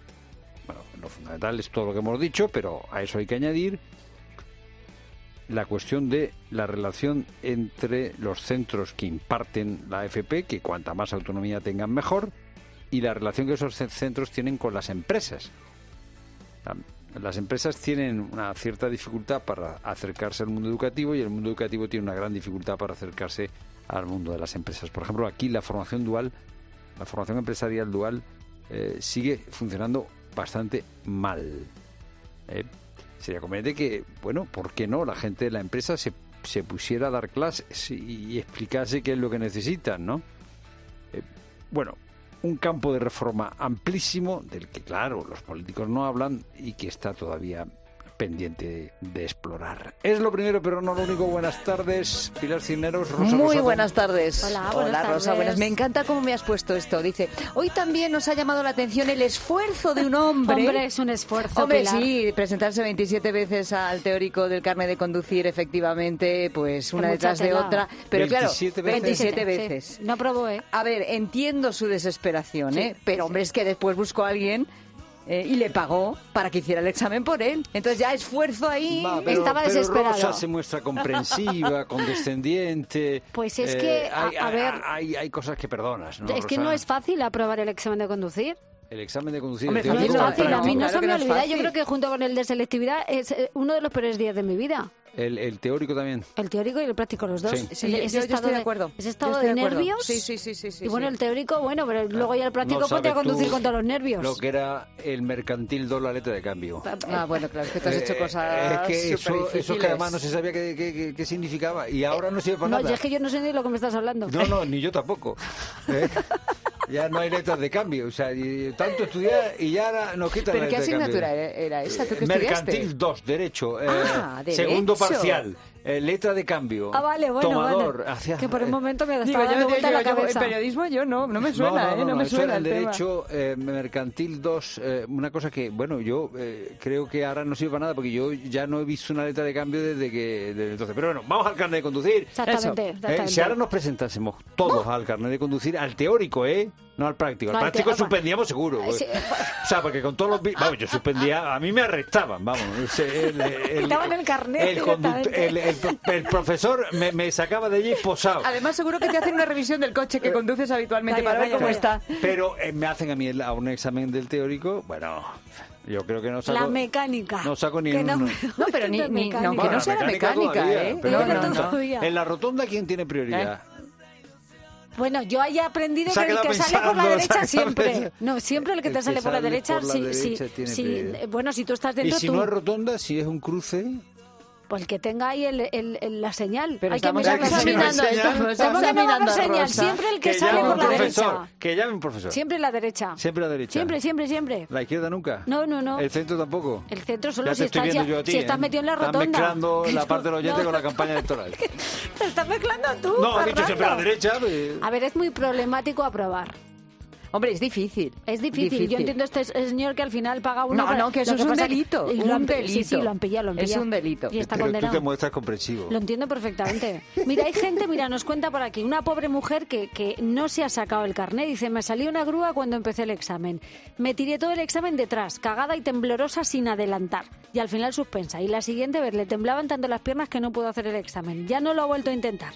todo lo que hemos dicho, pero a eso hay que añadir la cuestión de la relación entre los centros que imparten la FP, que cuanta más autonomía tengan mejor, y la relación que esos centros tienen con las empresas. Las empresas tienen una cierta dificultad para acercarse al mundo educativo, y el mundo educativo tiene una gran dificultad para acercarse al mundo de las empresas. Por ejemplo, aquí la formación dual, la formación empresarial dual, sigue funcionando bastante mal. Sería conveniente que, ¿por qué no? La gente de la empresa se pusiera a dar clases y explicase qué es lo que necesitan, ¿no? Un campo de reforma amplísimo del que, claro, los políticos no hablan y que está todavía pendiente de explorar. Es lo primero, pero no lo único. Buenas tardes, Pilar Cisneros. Rosa Muy Rosado. buenas tardes. Hola, buenas Rosa, tardes. buenas. Me encanta cómo me has puesto esto. Dice, hoy también nos ha llamado la atención el esfuerzo de un hombre. Hombre, es un esfuerzo, Hombre, Pilar. sí, presentarse 27 veces al teórico del carnet de conducir, efectivamente, pues una mucha detrás de tela. otra. Pero 27 claro, veces. 27 Sí. veces. No probó, ¿eh? A ver, entiendo su desesperación, Sí, pero hombre, es que después buscó a alguien y le pagó para que hiciera el examen por él. Entonces ya esfuerzo ahí. Estaba desesperado. Rosa se muestra comprensiva, condescendiente. Pues es que, a ver, hay cosas que perdonas, ¿no, es que Rosa? no es fácil aprobar el examen de conducir. El examen de conducir. Hombre, el No es teórico, fácil, el a mí no práctico. se me no es olvida. Yo fácil. creo que junto con el de selectividad es uno de los peores días de mi vida. El teórico también. El teórico y el práctico, los dos. Sí. Sí, Ese yo estado estoy de acuerdo. Ese estado Yo estoy de de acuerdo. nervios. Sí. Y bueno, sí. el teórico, bueno, pero luego ya el práctico No ponte a sabes conducir tú con todos los nervios. Lo que era el mercantil la letra de cambio. Ah, bueno, claro, es que tú has hecho cosas Es que eso que superdifíciles. además no se sabía qué significaba. Y ahora no sirve para No, nada. yo es que yo no sé ni de lo que me estás hablando. No, ni yo tampoco. Ya no hay letras de cambio. O sea, y tanto estudiar y ya nos quitan ¿Pero la qué letra de cambio. asignatura era esa? ¿Tú qué Mercantil estudiaste? 2, Derecho. Derecho. Segundo parcial. Letra de cambio. Vale, bueno, Tomador. bueno. Que por un momento me Digo, estaba dando vuelta la el cabeza. periodismo no me suena, no me eso suena era el el tema. Derecho Mercantil 2, una cosa que, bueno, yo creo que ahora no sirve para nada porque yo ya no he visto una letra de cambio desde entonces. Pero bueno, vamos al carnet de conducir. Exactamente. Si ahora nos presentásemos todos al carnet de conducir, al teórico, no al práctico. Al práctico suspendíamos seguro. Sí. O sea, porque con todos los... Vamos, yo suspendía, a mí me arrestaban, vamos. Quitaban el carnet el profesor me sacaba de allí posado. Además, seguro que te hacen una revisión del coche que conduces habitualmente para ver cómo está. Pero me hacen a mí a un examen del teórico, bueno... Yo creo que no saco... La mecánica. No saco ni que un... No, pero ni aunque no sea la mecánica, todavía, pero no. En la rotonda, ¿quién tiene prioridad? Bueno, yo haya aprendido que el que sale por la derecha siempre. No, siempre el que te sale por la derecha, sí. Bueno, si tú estás dentro, y si no es rotonda, si es un cruce... Pues el que tenga ahí la señal. Pero hay que estamos mirar la señal. Estamos examinando a señal. Rosa. Siempre el que sale por la derecha. Que llame un profesor. Siempre la derecha. Siempre la derecha. Siempre. ¿La izquierda nunca? No. ¿El centro tampoco? El centro solo si estás metido en la rotonda. Estás mezclando la parte del oyente con la campaña electoral. Te estás mezclando tú. No, has dicho siempre a la derecha. A ver, es muy problemático aprobar. Hombre, es difícil. Es difícil. Yo entiendo este señor que al final paga uno... No, que eso es un delito. Sí, lo han pillado. Es un delito. Y está pero condenado. tú te muestras comprensivo. Lo entiendo perfectamente. Mira, hay gente, nos cuenta por aquí, una pobre mujer que no se ha sacado el carnet. Dice, me salió una grúa cuando empecé el examen. Me tiré todo el examen detrás, cagada y temblorosa sin adelantar. Y al final suspensa. Y la siguiente vez le temblaban tanto las piernas que no pudo hacer el examen. Ya no lo ha vuelto a intentar.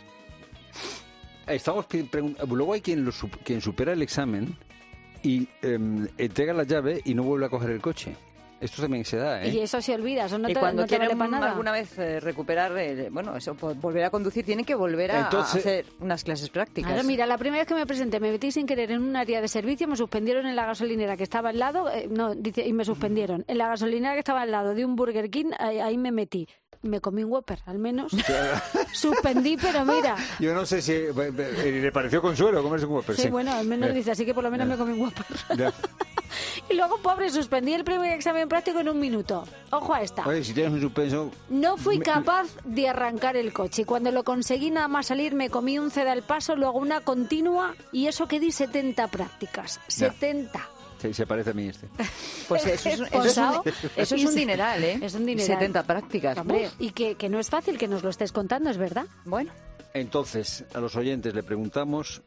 Luego hay quien supera el examen y entrega la llave y no vuelve a coger el coche. Esto también se da, Y eso se olvida, eso no y te, cuando no te vale quieren para nada. alguna vez recuperar, volver a conducir, tienen que volver a hacer unas clases prácticas. Claro, mira, la primera vez que me presenté, me metí sin querer en un área de servicio, me suspendieron en la gasolinera que estaba al lado, y me suspendieron. En la gasolinera que estaba al lado de un Burger King, ahí me metí. Me comí un Whopper, al menos. Suspendí, pero mira. Yo no sé si le pareció consuelo comerse un Whopper. Sí, bueno, al menos dice, así que por lo menos me comí un Whopper. Y luego, pobre, suspendí el primer examen práctico en 1 minuto. Ojo a esta. Oye, si tienes un suspenso... No fui capaz de arrancar el coche. Y cuando lo conseguí nada más salir, me comí un ceda al paso, luego una continua, y eso que di 70 prácticas. 70. Sí, se parece a mí este. Pues eso es un dineral, ¿eh? Es un dineral. 70 prácticas. Hombre, y que no es fácil que nos lo estés contando, es verdad. Bueno. Entonces, a los oyentes le preguntamos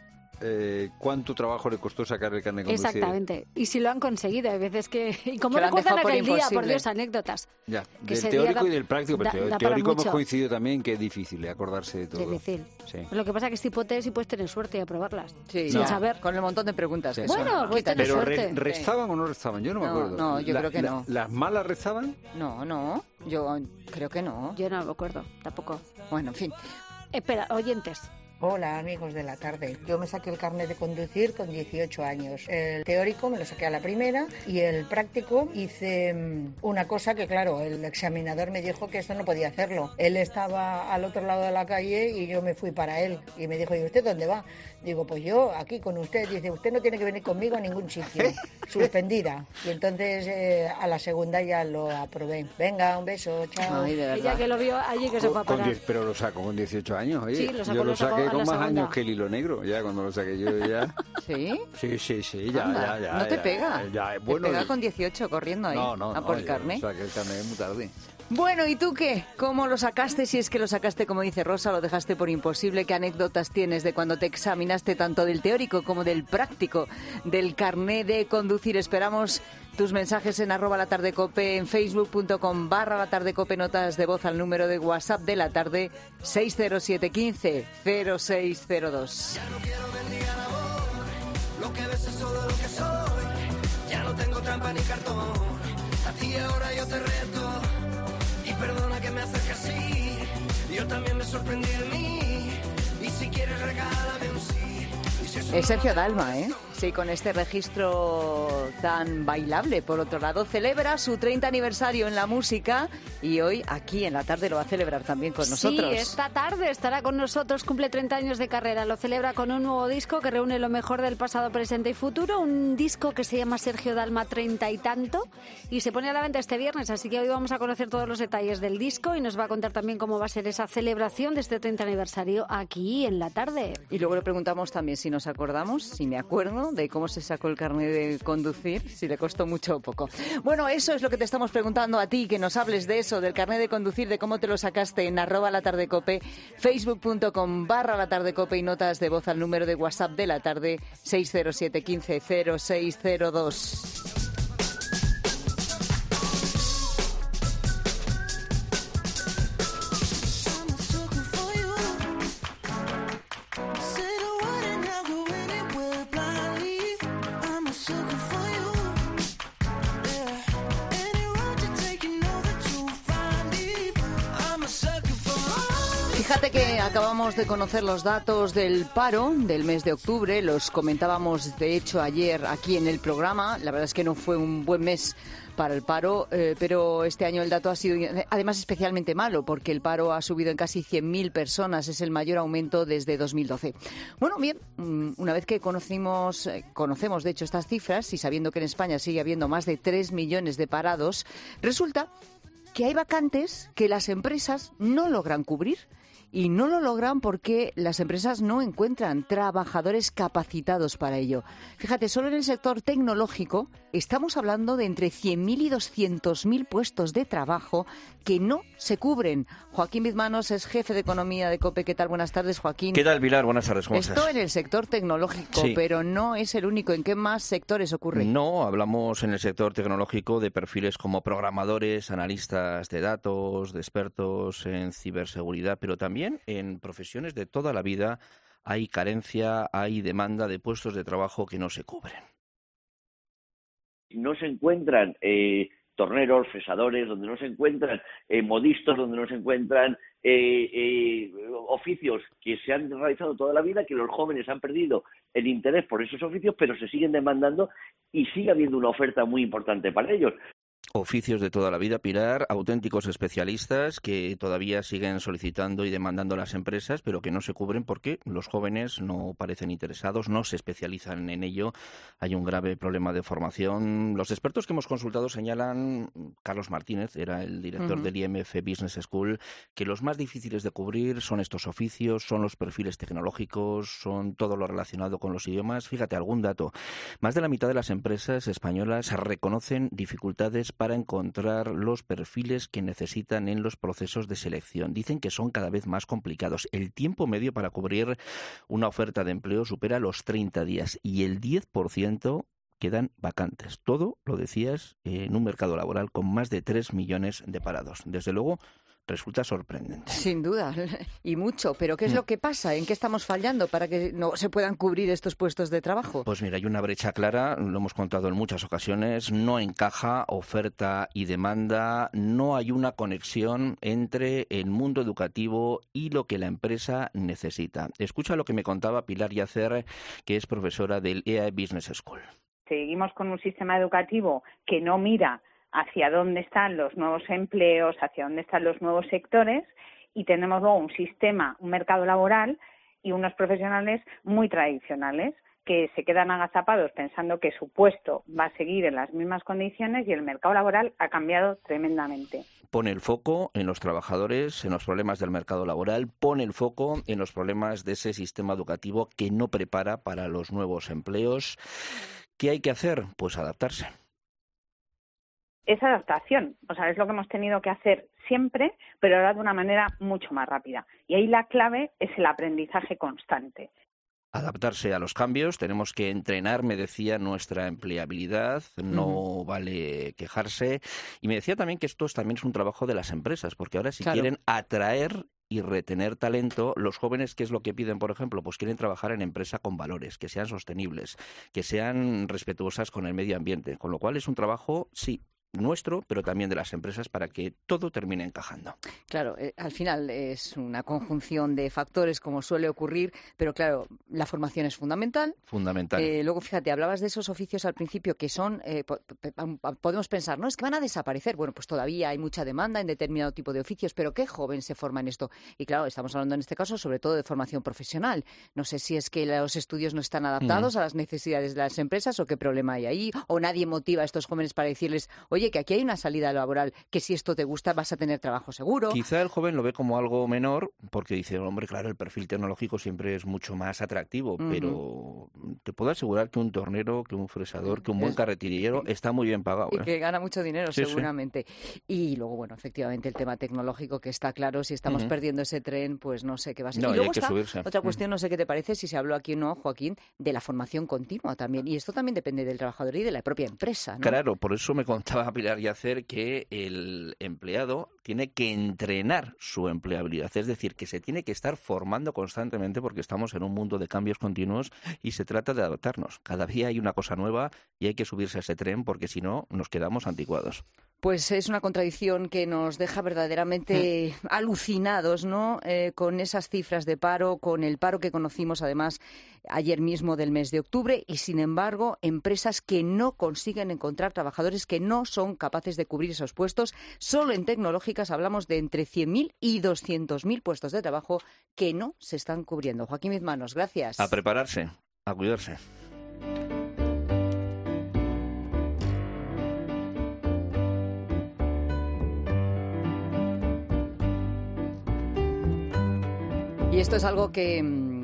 cuánto trabajo le costó sacar el carnet de conducir. Exactamente. Y si lo han conseguido, hay veces que... ¿Y cómo que recuerdan aquel día? Por Dios, anécdotas. Ya, que del teórico y del práctico. Pero el teórico hemos coincidido también que es difícil acordarse de todo. Difícil. Sí. Lo que pasa es que este hipótesis puedes tener suerte y aprobarlas. Sí, sin saber. Con el montón de preguntas. Sí, bueno, puedes tener pero suerte. ¿restaban o no restaban? Yo no me acuerdo. No, yo creo que no. ¿Las malas restaban? No. Yo creo que no. Yo no me acuerdo, tampoco. Bueno, en fin. Espera, oyentes. Hola amigos de la tarde, yo me saqué el carnet de conducir con 18 años, el teórico me lo saqué a la primera y el práctico hice una cosa que claro, el examinador me dijo que esto no podía hacerlo, él estaba al otro lado de la calle y yo me fui para él y me dijo, ¿y usted dónde va? Digo, pues yo aquí con usted, dice, usted no tiene que venir conmigo a ningún sitio, suspendida, y entonces a la segunda ya lo aprobé. Venga, un beso, chao. Ay, de verdad. Ella que lo vio allí que se fue a parar. Pero lo saco con 18 años, oye. Sí, lo sacó, yo lo saqué con más segunda. años que el hilo negro, ya cuando lo saqué yo ya. ¿Sí? Sí, ya. No te pega. Bueno, te pega con 18 corriendo ahí. No, a por el carnet. Saqué el carnet muy tarde. Bueno, ¿y tú qué? ¿Cómo lo sacaste? Si es que lo sacaste, como dice Rosa, lo dejaste por imposible. ¿Qué anécdotas tienes de cuando te examinaste tanto del teórico como del práctico, del carné de conducir? Esperamos tus mensajes en @latardecope, en facebook.com/latardecope, notas de voz al número de WhatsApp de la tarde 60715 0602. Ya no quiero mendigar amor, lo que ves es solo lo que soy. Ya no tengo trampa ni cartón, a ti ahora yo te reto. Y perdona que me acerque así, yo también me sorprendí de mí. Y si quieres regálame un sí, y si es Sergio Dalma, ¿eh? Sí, con este registro tan bailable. Por otro lado, celebra su 30 aniversario en la música y hoy aquí en la tarde lo va a celebrar también con nosotros. Sí, esta tarde estará con nosotros, cumple 30 años de carrera. Lo celebra con un nuevo disco que reúne lo mejor del pasado, presente y futuro. Un disco que se llama Sergio Dalma 30 y tanto y se pone a la venta este viernes. Así que hoy vamos a conocer todos los detalles del disco y nos va a contar también cómo va a ser esa celebración de este 30 aniversario aquí en la tarde. Y luego le preguntamos también si nos acordamos, si me acuerdo de cómo se sacó el carnet de conducir, si le costó mucho o poco. Bueno, eso es lo que te estamos preguntando a ti, que nos hables de eso, del carnet de conducir, de cómo te lo sacaste en @latardecope, facebook.com/latardecope y notas de voz al número de WhatsApp de la tarde 607 15 0602. Fíjate que acabamos de conocer los datos del paro del mes de octubre, los comentábamos de hecho ayer aquí en el programa. La verdad es que no fue un buen mes para el paro, pero este año el dato ha sido además especialmente malo porque el paro ha subido en casi 100.000 personas, es el mayor aumento desde 2012. Bueno, bien, una vez que conocemos de hecho estas cifras y sabiendo que en España sigue habiendo más de 3 millones de parados, resulta que hay vacantes que las empresas no logran cubrir. Y no lo logran porque las empresas no encuentran trabajadores capacitados para ello. Fíjate, solo en el sector tecnológico estamos hablando de entre 100.000 y 200.000 puestos de trabajo que no se cubren. Joaquín Bizmanos es jefe de economía de COPE. ¿Qué tal? Buenas tardes, Joaquín. ¿Qué tal, Pilar? Buenas tardes. ¿Cómo estás? Esto en el sector tecnológico, sí, pero no es el único. ¿En qué más sectores ocurre? No, hablamos en el sector tecnológico de perfiles como programadores, analistas de datos, de expertos en ciberseguridad, pero también en profesiones de toda la vida hay carencia, hay demanda de puestos de trabajo que no se cubren. No se encuentran torneros, fresadores, donde no se encuentran modistas, donde no se encuentran oficios que se han realizado toda la vida, que los jóvenes han perdido el interés por esos oficios, pero se siguen demandando y sigue habiendo una oferta muy importante para ellos. Oficios de toda la vida, Pilar, auténticos especialistas que todavía siguen solicitando y demandando a las empresas, pero que no se cubren porque los jóvenes no parecen interesados, no se especializan en ello. Hay un grave problema de formación. Los expertos que hemos consultado señalan, Carlos Martínez, era el director del IMF Business School, que los más difíciles de cubrir son estos oficios, son los perfiles tecnológicos, son todo lo relacionado con los idiomas. Fíjate, algún dato. Más de la mitad de las empresas españolas reconocen dificultades para encontrar los perfiles que necesitan en los procesos de selección. Dicen que son cada vez más complicados. El tiempo medio para cubrir una oferta de empleo supera los 30 días y el 10% quedan vacantes. Todo, lo decías, en un mercado laboral con más de 3 millones de parados. Desde luego, resulta sorprendente. Sin duda, y mucho. Pero ¿qué es lo que pasa? ¿En qué estamos fallando para que no se puedan cubrir estos puestos de trabajo? Pues mira, hay una brecha clara, lo hemos contado en muchas ocasiones, no encaja oferta y demanda, no hay una conexión entre el mundo educativo y lo que la empresa necesita. Escucha lo que me contaba Pilar Yacer, que es profesora del EAE Business School. Seguimos con un sistema educativo que no mira hacia dónde están los nuevos empleos, hacia dónde están los nuevos sectores y tenemos luego un sistema, un mercado laboral y unos profesionales muy tradicionales que se quedan agazapados pensando que su puesto va a seguir en las mismas condiciones y el mercado laboral ha cambiado tremendamente. Pone el foco en los trabajadores, en los problemas del mercado laboral, pone el foco en los problemas de ese sistema educativo que no prepara para los nuevos empleos. ¿Qué hay que hacer? Pues adaptarse. Es adaptación, o sea, es lo que hemos tenido que hacer siempre, pero ahora de una manera mucho más rápida. Y ahí la clave es el aprendizaje constante. Adaptarse a los cambios, tenemos que entrenar, me decía, nuestra empleabilidad, no vale quejarse. Y me decía también que esto también es un trabajo de las empresas, porque ahora si quieren atraer y retener talento, los jóvenes, ¿qué es lo que piden, por ejemplo? Pues quieren trabajar en empresa con valores, que sean sostenibles, que sean respetuosas con el medio ambiente, con lo cual es un trabajo, sí, nuestro, pero también de las empresas, para que todo termine encajando. Claro, al final es una conjunción de factores, como suele ocurrir, pero claro, la formación es fundamental. Fundamental. Luego, fíjate, hablabas de esos oficios al principio que son, podemos pensar, ¿no? Es que van a desaparecer. Bueno, pues todavía hay mucha demanda en determinado tipo de oficios, pero ¿qué joven se forma en esto? Y claro, estamos hablando en este caso sobre todo de formación profesional. No sé si es que los estudios no están adaptados a las necesidades de las empresas o qué problema hay ahí, o nadie motiva a estos jóvenes para decirles, oye, que aquí hay una salida laboral, que si esto te gusta vas a tener trabajo seguro. Quizá el joven lo ve como algo menor, porque dice, hombre, claro, el perfil tecnológico siempre es mucho más atractivo, pero te puedo asegurar que un tornero, que un fresador, que un buen carretilero está muy bien pagado. Y que gana mucho dinero, seguramente. Sí. Y luego, bueno, efectivamente, el tema tecnológico, que está claro, si estamos perdiendo ese tren, pues no sé qué va a ser. No, y luego hay que está subirse. Otra cuestión, no sé qué te parece, si se habló aquí o no, Joaquín, de la formación continua también. Y esto también depende del trabajador y de la propia empresa, ¿no? Claro, por eso me contaba Pilar Yacer que el empleado tiene que entrenar su empleabilidad, es decir, que se tiene que estar formando constantemente porque estamos en un mundo de cambios continuos y se trata de adaptarnos. Cada día hay una cosa nueva y hay que subirse a ese tren porque si no nos quedamos anticuados. Pues es una contradicción que nos deja verdaderamente alucinados, ¿no? Con esas cifras de paro, con el paro que conocimos además ayer mismo del mes de octubre y, sin embargo, empresas que no consiguen encontrar trabajadores, que no son capaces de cubrir esos puestos. Solo en tecnológicas hablamos de entre 100.000 y 200.000 puestos de trabajo que no se están cubriendo. Joaquín Mizmanos, gracias. A prepararse, a cuidarse. Y esto es algo que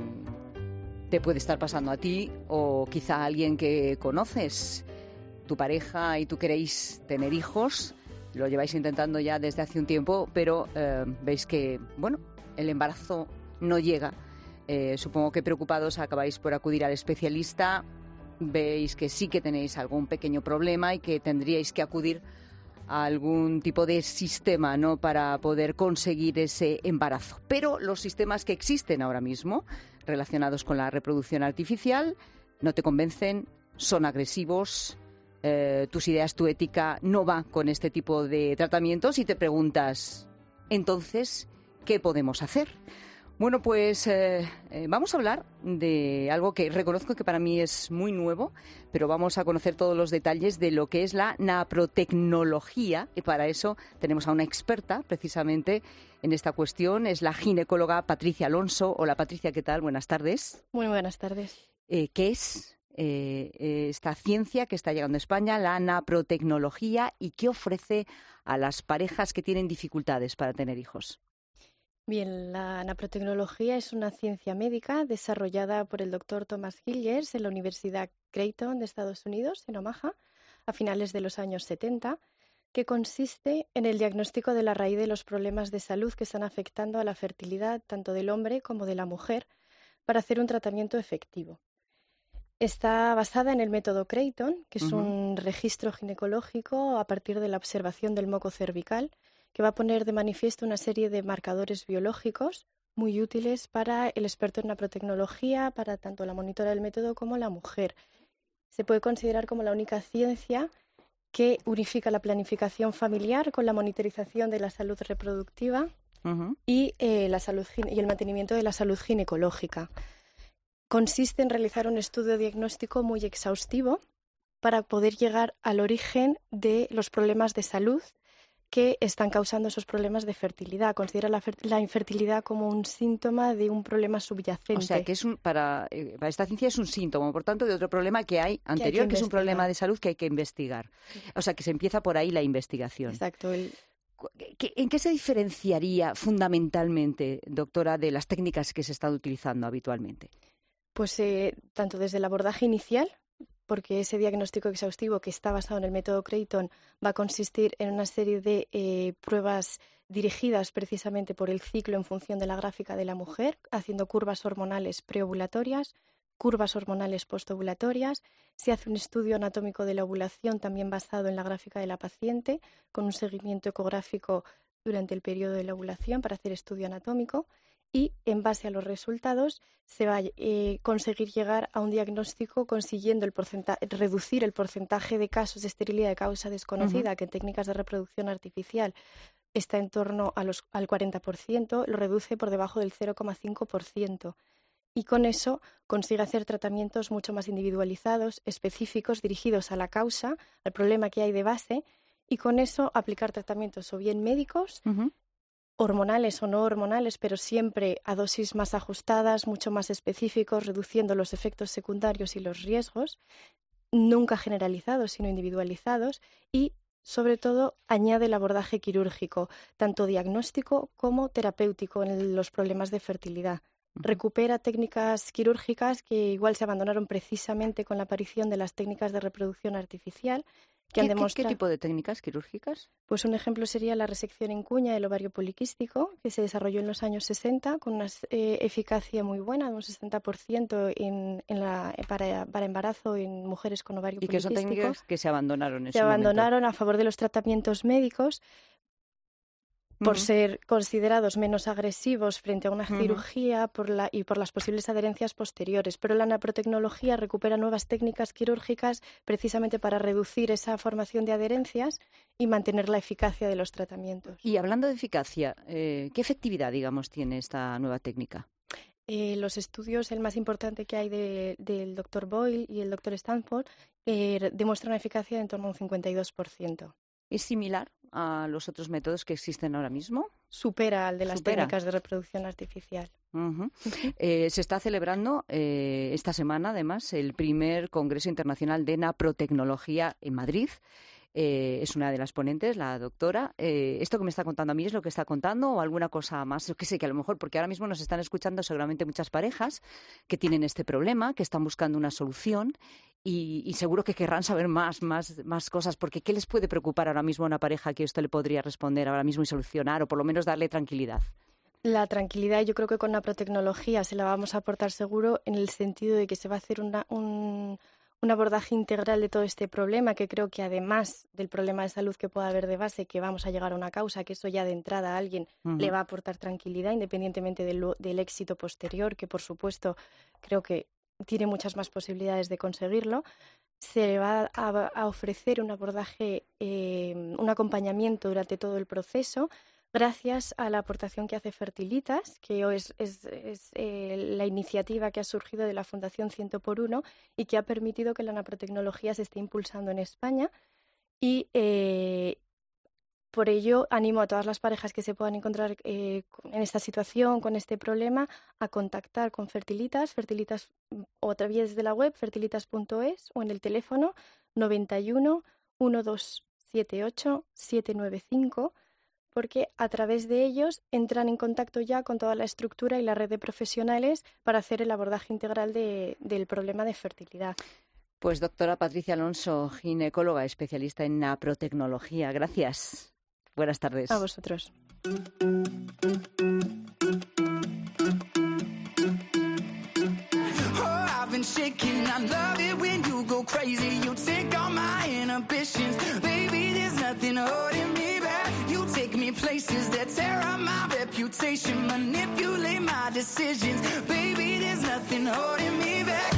te puede estar pasando a ti o quizá a alguien que conoces. Tu pareja y tú queréis tener hijos, lo lleváis intentando ya desde hace un tiempo, pero veis que, bueno, el embarazo no llega. Supongo que preocupados acabáis por acudir al especialista, veis que sí que tenéis algún pequeño problema y que tendríais que acudir a algún tipo de sistema, ¿no?, para poder conseguir ese embarazo. Pero los sistemas que existen ahora mismo, relacionados con la reproducción artificial, no te convencen, son agresivos, tus ideas, tu ética no va con este tipo de tratamientos y te preguntas, entonces, ¿qué podemos hacer? Bueno, pues vamos a hablar de algo que reconozco que para mí es muy nuevo, pero vamos a conocer todos los detalles de lo que es la naprotecnología y para eso tenemos a una experta precisamente en esta cuestión, es la ginecóloga Patricia Alonso. Hola Patricia, ¿qué tal? Buenas tardes. Muy buenas tardes. ¿Qué es esta ciencia que está llegando a España, la naprotecnología, y qué ofrece a las parejas que tienen dificultades para tener hijos? Bien, la naprotecnología es una ciencia médica desarrollada por el doctor Thomas Gilliers en la Universidad Creighton de Estados Unidos, en Omaha, a finales de los años 70, que consiste en el diagnóstico de la raíz de los problemas de salud que están afectando a la fertilidad tanto del hombre como de la mujer para hacer un tratamiento efectivo. Está basada en el método Creighton, que es un registro ginecológico a partir de la observación del moco cervical, que va a poner de manifiesto una serie de marcadores biológicos muy útiles para el experto en naprotecnología, para tanto la monitora del método como la mujer. Se puede considerar como la única ciencia que unifica la planificación familiar con la monitorización de la salud reproductiva y el mantenimiento de la salud ginecológica. Consiste en realizar un estudio diagnóstico muy exhaustivo para poder llegar al origen de los problemas de salud que están causando esos problemas de fertilidad. Considera la infertilidad como un síntoma de un problema subyacente. O sea, que para esta ciencia es un síntoma, por tanto, de otro problema que hay anterior, que es un problema de salud que hay que investigar. O sea, que se empieza por ahí la investigación. Exacto. ¿En qué se diferenciaría fundamentalmente, doctora, de las técnicas que se están utilizando habitualmente? Pues tanto desde el abordaje inicial, porque ese diagnóstico exhaustivo que está basado en el método Creighton va a consistir en una serie de pruebas dirigidas precisamente por el ciclo en función de la gráfica de la mujer, haciendo curvas hormonales preovulatorias, curvas hormonales postovulatorias. Se hace un estudio anatómico de la ovulación también basado en la gráfica de la paciente, con un seguimiento ecográfico durante el periodo de la ovulación para hacer estudio anatómico. y en base a los resultados se va a conseguir llegar a un diagnóstico consiguiendo reducir el porcentaje de casos de esterilidad de causa desconocida, que en técnicas de reproducción artificial está en torno al 40%, lo reduce por debajo del 0,5%. Y con eso consigue hacer tratamientos mucho más individualizados, específicos, dirigidos a la causa, al problema que hay de base, y con eso aplicar tratamientos o bien médicos, hormonales o no hormonales, pero siempre a dosis más ajustadas, mucho más específicos, reduciendo los efectos secundarios y los riesgos, nunca generalizados, sino individualizados, y sobre todo añade el abordaje quirúrgico, tanto diagnóstico como terapéutico en los problemas de fertilidad. Recupera técnicas quirúrgicas que igual se abandonaron precisamente con la aparición de las técnicas de reproducción artificial. ¿Qué tipo de técnicas quirúrgicas? Pues un ejemplo sería la resección en cuña del ovario poliquístico, que se desarrolló en los años 60 con una eficacia muy buena, de un 60% para embarazo en mujeres con ovario poliquístico. ¿Y qué son técnicas que se abandonaron en Se abandonaron a favor de los tratamientos médicos por ser considerados menos agresivos frente a una cirugía y por las posibles adherencias posteriores. Pero la naprotecnología recupera nuevas técnicas quirúrgicas precisamente para reducir esa formación de adherencias y mantener la eficacia de los tratamientos. Y hablando de eficacia, ¿qué efectividad, digamos, tiene esta nueva técnica? Los estudios, el más importante que hay del Dr. Boyle y el Dr. Stanford, demuestran una eficacia de en torno a un 52%. ¿Es similar a los otros métodos que existen ahora mismo? Supera al de las técnicas de reproducción artificial. Se está celebrando esta semana, además, el primer Congreso Internacional de Naprotecnología en Madrid. Es una de las ponentes, la doctora. ¿Esto que me está contando a mí es lo que está contando o alguna cosa más? Yo qué sé, que a lo mejor, porque ahora mismo nos están escuchando seguramente muchas parejas que tienen este problema, que están buscando una solución y seguro que querrán saber más cosas, porque ¿qué les puede preocupar ahora mismo a una pareja que esto le podría responder ahora mismo y solucionar o por lo menos darle tranquilidad? La tranquilidad yo creo que con naprotecnología se la vamos a aportar seguro en el sentido de que se va a hacer un abordaje integral de todo este problema, que creo que además del problema de salud que pueda haber de base, que vamos a llegar a una causa, que eso ya de entrada a alguien le va a aportar tranquilidad, independientemente del éxito posterior, que por supuesto creo que tiene muchas más posibilidades de conseguirlo. Se va a ofrecer un abordaje, un acompañamiento durante todo el proceso, gracias a la aportación que hace Fertilitas, que es la iniciativa que ha surgido de la Fundación 100x1 y que ha permitido que la naprotecnología se esté impulsando en España. Y por ello animo a todas las parejas que se puedan encontrar en esta situación, con este problema, a contactar con Fertilitas o a través de la web fertilitas.es o en el teléfono 91 1278 795, porque a través de ellos entran en contacto ya con toda la estructura y la red de profesionales para hacer el abordaje integral del problema de fertilidad. Pues doctora Patricia Alonso, ginecóloga especialista en naprotecnología. Gracias. Buenas tardes. A vosotros. Places that tear up my reputation, manipulate my decisions. Baby, there's nothing holding me back.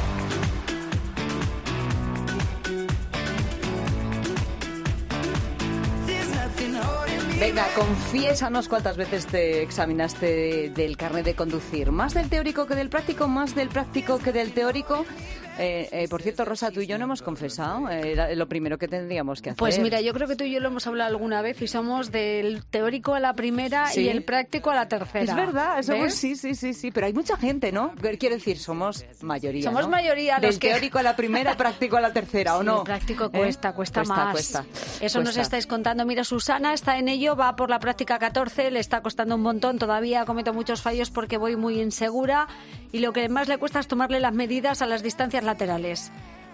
There's nothing holding me back. Venga, confiésanos cuántas veces te examinaste del carnet de conducir. ¿Más del teórico que del práctico? ¿Más del práctico que del teórico? Por cierto, Rosa, tú y yo no hemos confesado lo primero que tendríamos que hacer. Pues mira, yo creo que tú y yo lo hemos hablado alguna vez y somos del teórico a la primera y el práctico a la tercera. Es verdad, somos, sí, pero hay mucha gente, ¿no? Quiero decir, somos mayoría, somos, ¿no? Mayoría del teórico a la primera, práctico a la tercera, ¿o no? El práctico cuesta más. Eso nos estáis contando. Mira, Susana está en ello, va por la práctica 14, le está costando un montón, todavía cometo muchos fallos porque voy muy insegura y lo que más le cuesta es tomarle las medidas a las distancias laterales.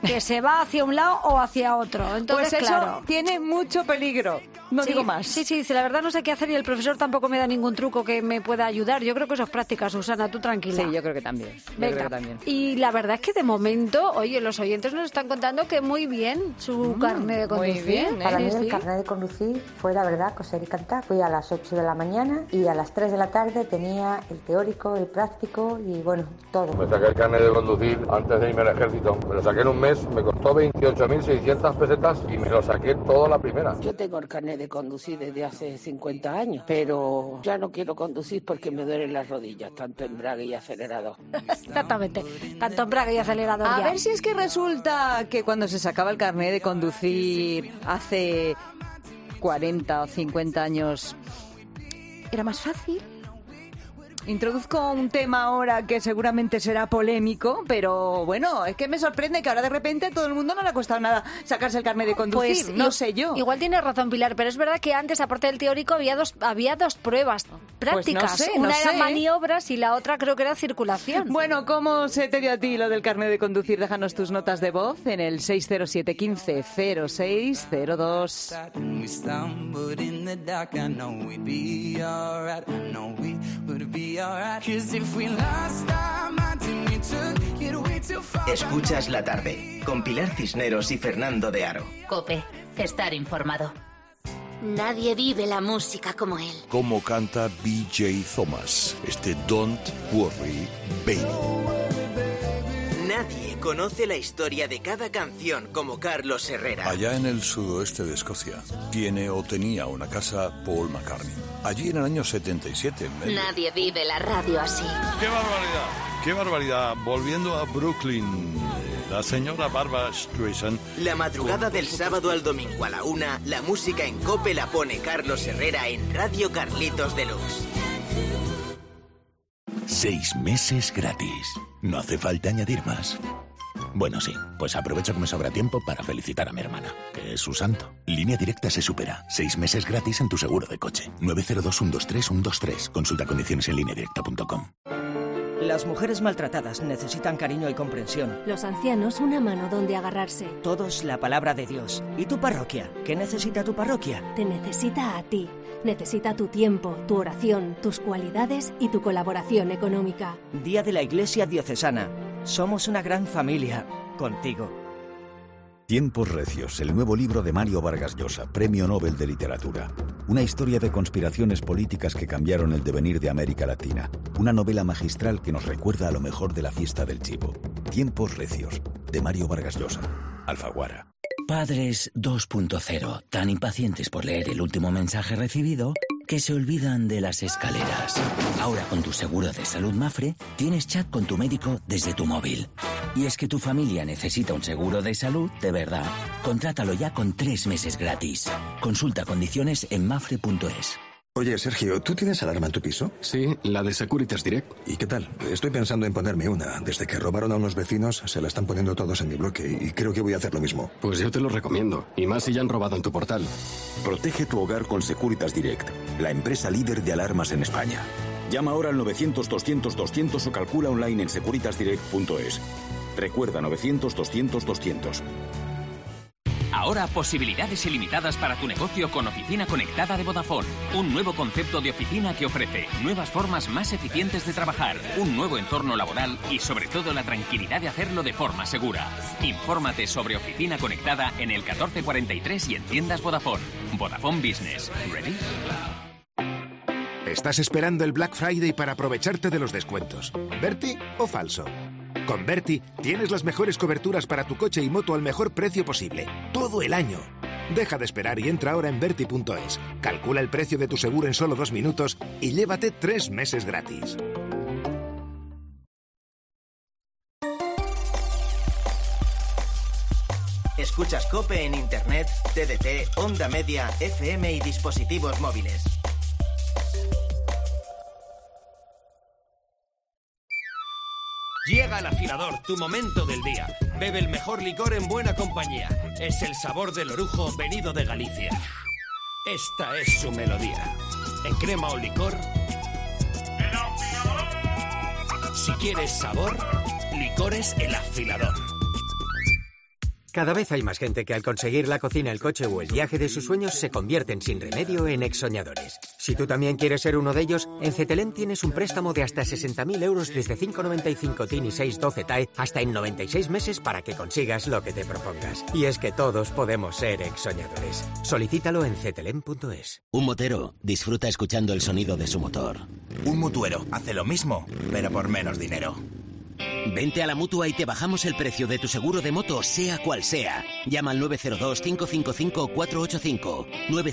que se va hacia un lado o hacia otro. Entonces, pues eso claro, tiene mucho peligro. No digo más. Sí, dice, la verdad no sé qué hacer y el profesor tampoco me da ningún truco que me pueda ayudar. Yo creo que eso es práctica, Susana, tú tranquila. Sí, yo creo que también. Venga. Y la verdad es que de momento, oye, los oyentes nos están contando que muy bien su carnet de conducir. Muy bien, Para mí el carnet de conducir fue, la verdad, coser y cantar. Fui a las 8 de la mañana y a las 3 de la tarde tenía el teórico, el práctico y, bueno, todo. Me saqué el carnet de conducir antes de irme al ejército. Me lo saqué en un mes, me costó 28.600 pesetas y me lo saqué todo la primera. Yo tengo el carnet de conducir desde hace 50 años, pero ya no quiero conducir porque me duelen las rodillas, tanto embrague y acelerador. Exactamente, tanto embrague y acelerador. A ver si es que resulta que cuando se sacaba el carnet de conducir hace 40 o 50 años era más fácil. Introduzco un tema ahora que seguramente será polémico, pero bueno, es que me sorprende que ahora de repente a todo el mundo no le ha costado nada sacarse el carnet de conducir, pues, no sé yo. Igual tienes razón, Pilar, pero es verdad que antes, aparte del teórico, había dos pruebas prácticas. Pues Una era maniobras y la otra creo que era circulación. Bueno, ¿cómo se te dio a ti lo del carnet de conducir? Déjanos tus notas de voz en el 607 15 0602. Escuchas la tarde con Pilar Cisneros y Fernando de Aro. COPE, estar informado. Nadie vive la música como él. Como canta B.J. Thomas, Don't Worry, Baby. Nadie conoce la historia de cada canción como Carlos Herrera. Allá en el sudoeste de Escocia, tiene o tenía una casa Paul McCartney. Allí en el año 77. Nadie vive la radio así. ¡Qué barbaridad! ¡Qué barbaridad! Volviendo a Brooklyn, la señora Barbra Streisand. La madrugada del sábado al domingo a la 1, la música en COPE la pone Carlos Herrera en Radio Carlitos Deluxe. 6 meses gratis. No hace falta añadir más. Bueno, sí, pues aprovecho que me sobra tiempo para felicitar a mi hermana, que es su santo. Línea Directa se supera. 6 meses gratis en tu seguro de coche. 902-123-123. Consulta condiciones en lineadirecta.com. Las mujeres maltratadas necesitan cariño y comprensión. Los ancianos una mano donde agarrarse. Todos la palabra de Dios. ¿Y tu parroquia? ¿Qué necesita tu parroquia? Te necesita a ti. Necesita tu tiempo, tu oración, tus cualidades y tu colaboración económica. Día de la Iglesia Diocesana. Somos una gran familia. Contigo. Tiempos recios, el nuevo libro de Mario Vargas Llosa, Premio Nobel de Literatura. Una historia de conspiraciones políticas que cambiaron el devenir de América Latina. Una novela magistral que nos recuerda a lo mejor de la fiesta del chivo. Tiempos recios, de Mario Vargas Llosa, Alfaguara. Padres 2.0, tan impacientes por leer el último mensaje recibido que se olvidan de las escaleras. Ahora con tu seguro de salud Mafre, tienes chat con tu médico desde tu móvil. Y es que tu familia necesita un seguro de salud de verdad. Contrátalo ya con 3 meses gratis. Consulta condiciones en mafre.es. Oye, Sergio, ¿tú tienes alarma en tu piso? Sí, la de Securitas Direct. ¿Y qué tal? Estoy pensando en ponerme una. Desde que robaron a unos vecinos, se la están poniendo todos en mi bloque y creo que voy a hacer lo mismo. Pues yo te lo recomiendo, y más si ya han robado en tu portal. Protege tu hogar con Securitas Direct, la empresa líder de alarmas en España. Llama ahora al 900-200-200 o calcula online en securitasdirect.es. Recuerda, 900-200-200. Ahora posibilidades ilimitadas para tu negocio con Oficina Conectada de Vodafone. Un nuevo concepto de oficina que ofrece nuevas formas más eficientes de trabajar, un nuevo entorno laboral y sobre todo la tranquilidad de hacerlo de forma segura. Infórmate sobre Oficina Conectada en el 1443 y en tiendas Vodafone. Vodafone Business. ¿Ready? ¿Estás esperando el Black Friday para aprovecharte de los descuentos? ¿Berti o falso? Con Berti tienes las mejores coberturas para tu coche y moto al mejor precio posible, todo el año. Deja de esperar y entra ahora en Berti.es. Calcula el precio de tu seguro en solo 2 minutos y llévate 3 meses gratis. Escuchas COPE en Internet, TDT, Onda Media, FM y dispositivos móviles. Llega al afilador, tu momento del día. Bebe el mejor licor en buena compañía. Es el sabor del orujo venido de Galicia. Esta es su melodía. En crema o licor. Si quieres sabor, Licores El Afilador. Cada vez hay más gente que al conseguir la cocina, el coche o el viaje de sus sueños se convierten sin remedio en exsoñadores. Si tú también quieres ser uno de ellos, en Cetelem tienes un préstamo de hasta 60.000 euros desde 5,95 TIN y 6,12 TAE hasta en 96 meses para que consigas lo que te propongas. Y es que todos podemos ser exsoñadores. Solicítalo en cetelem.es. Un motero disfruta escuchando el sonido de su motor. Un mutuero hace lo mismo, pero por menos dinero. Vente a la Mutua y te bajamos el precio de tu seguro de moto, sea cual sea. Llama al 902-555-485.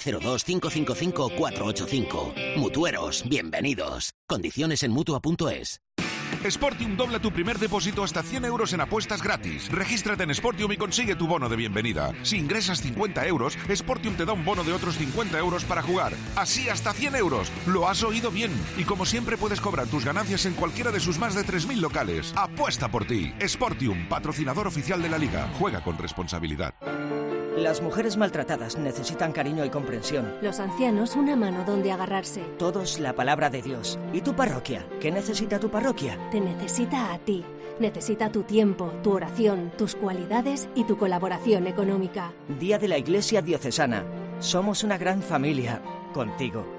902-555-485. Mutueros, bienvenidos. Condiciones en Mutua.es. Sportium dobla tu primer depósito hasta 100 euros en apuestas gratis. Regístrate en Sportium y consigue tu bono de bienvenida. Si ingresas 50 euros, Sportium te da un bono de otros 50 euros para jugar. Así hasta 100 euros. Lo has oído bien. Y como siempre puedes cobrar tus ganancias en cualquiera de sus más de 3.000 locales. Apuesta por ti. Sportium, patrocinador oficial de la Liga. Juega con responsabilidad. Las mujeres maltratadas necesitan cariño y comprensión. Los ancianos una mano donde agarrarse. Todos la palabra de Dios. ¿Y tu parroquia? ¿Qué necesita tu parroquia? Te necesita a ti. Necesita tu tiempo, tu oración, tus cualidades y tu colaboración económica. Día de la Iglesia Diocesana. Somos una gran familia. Contigo.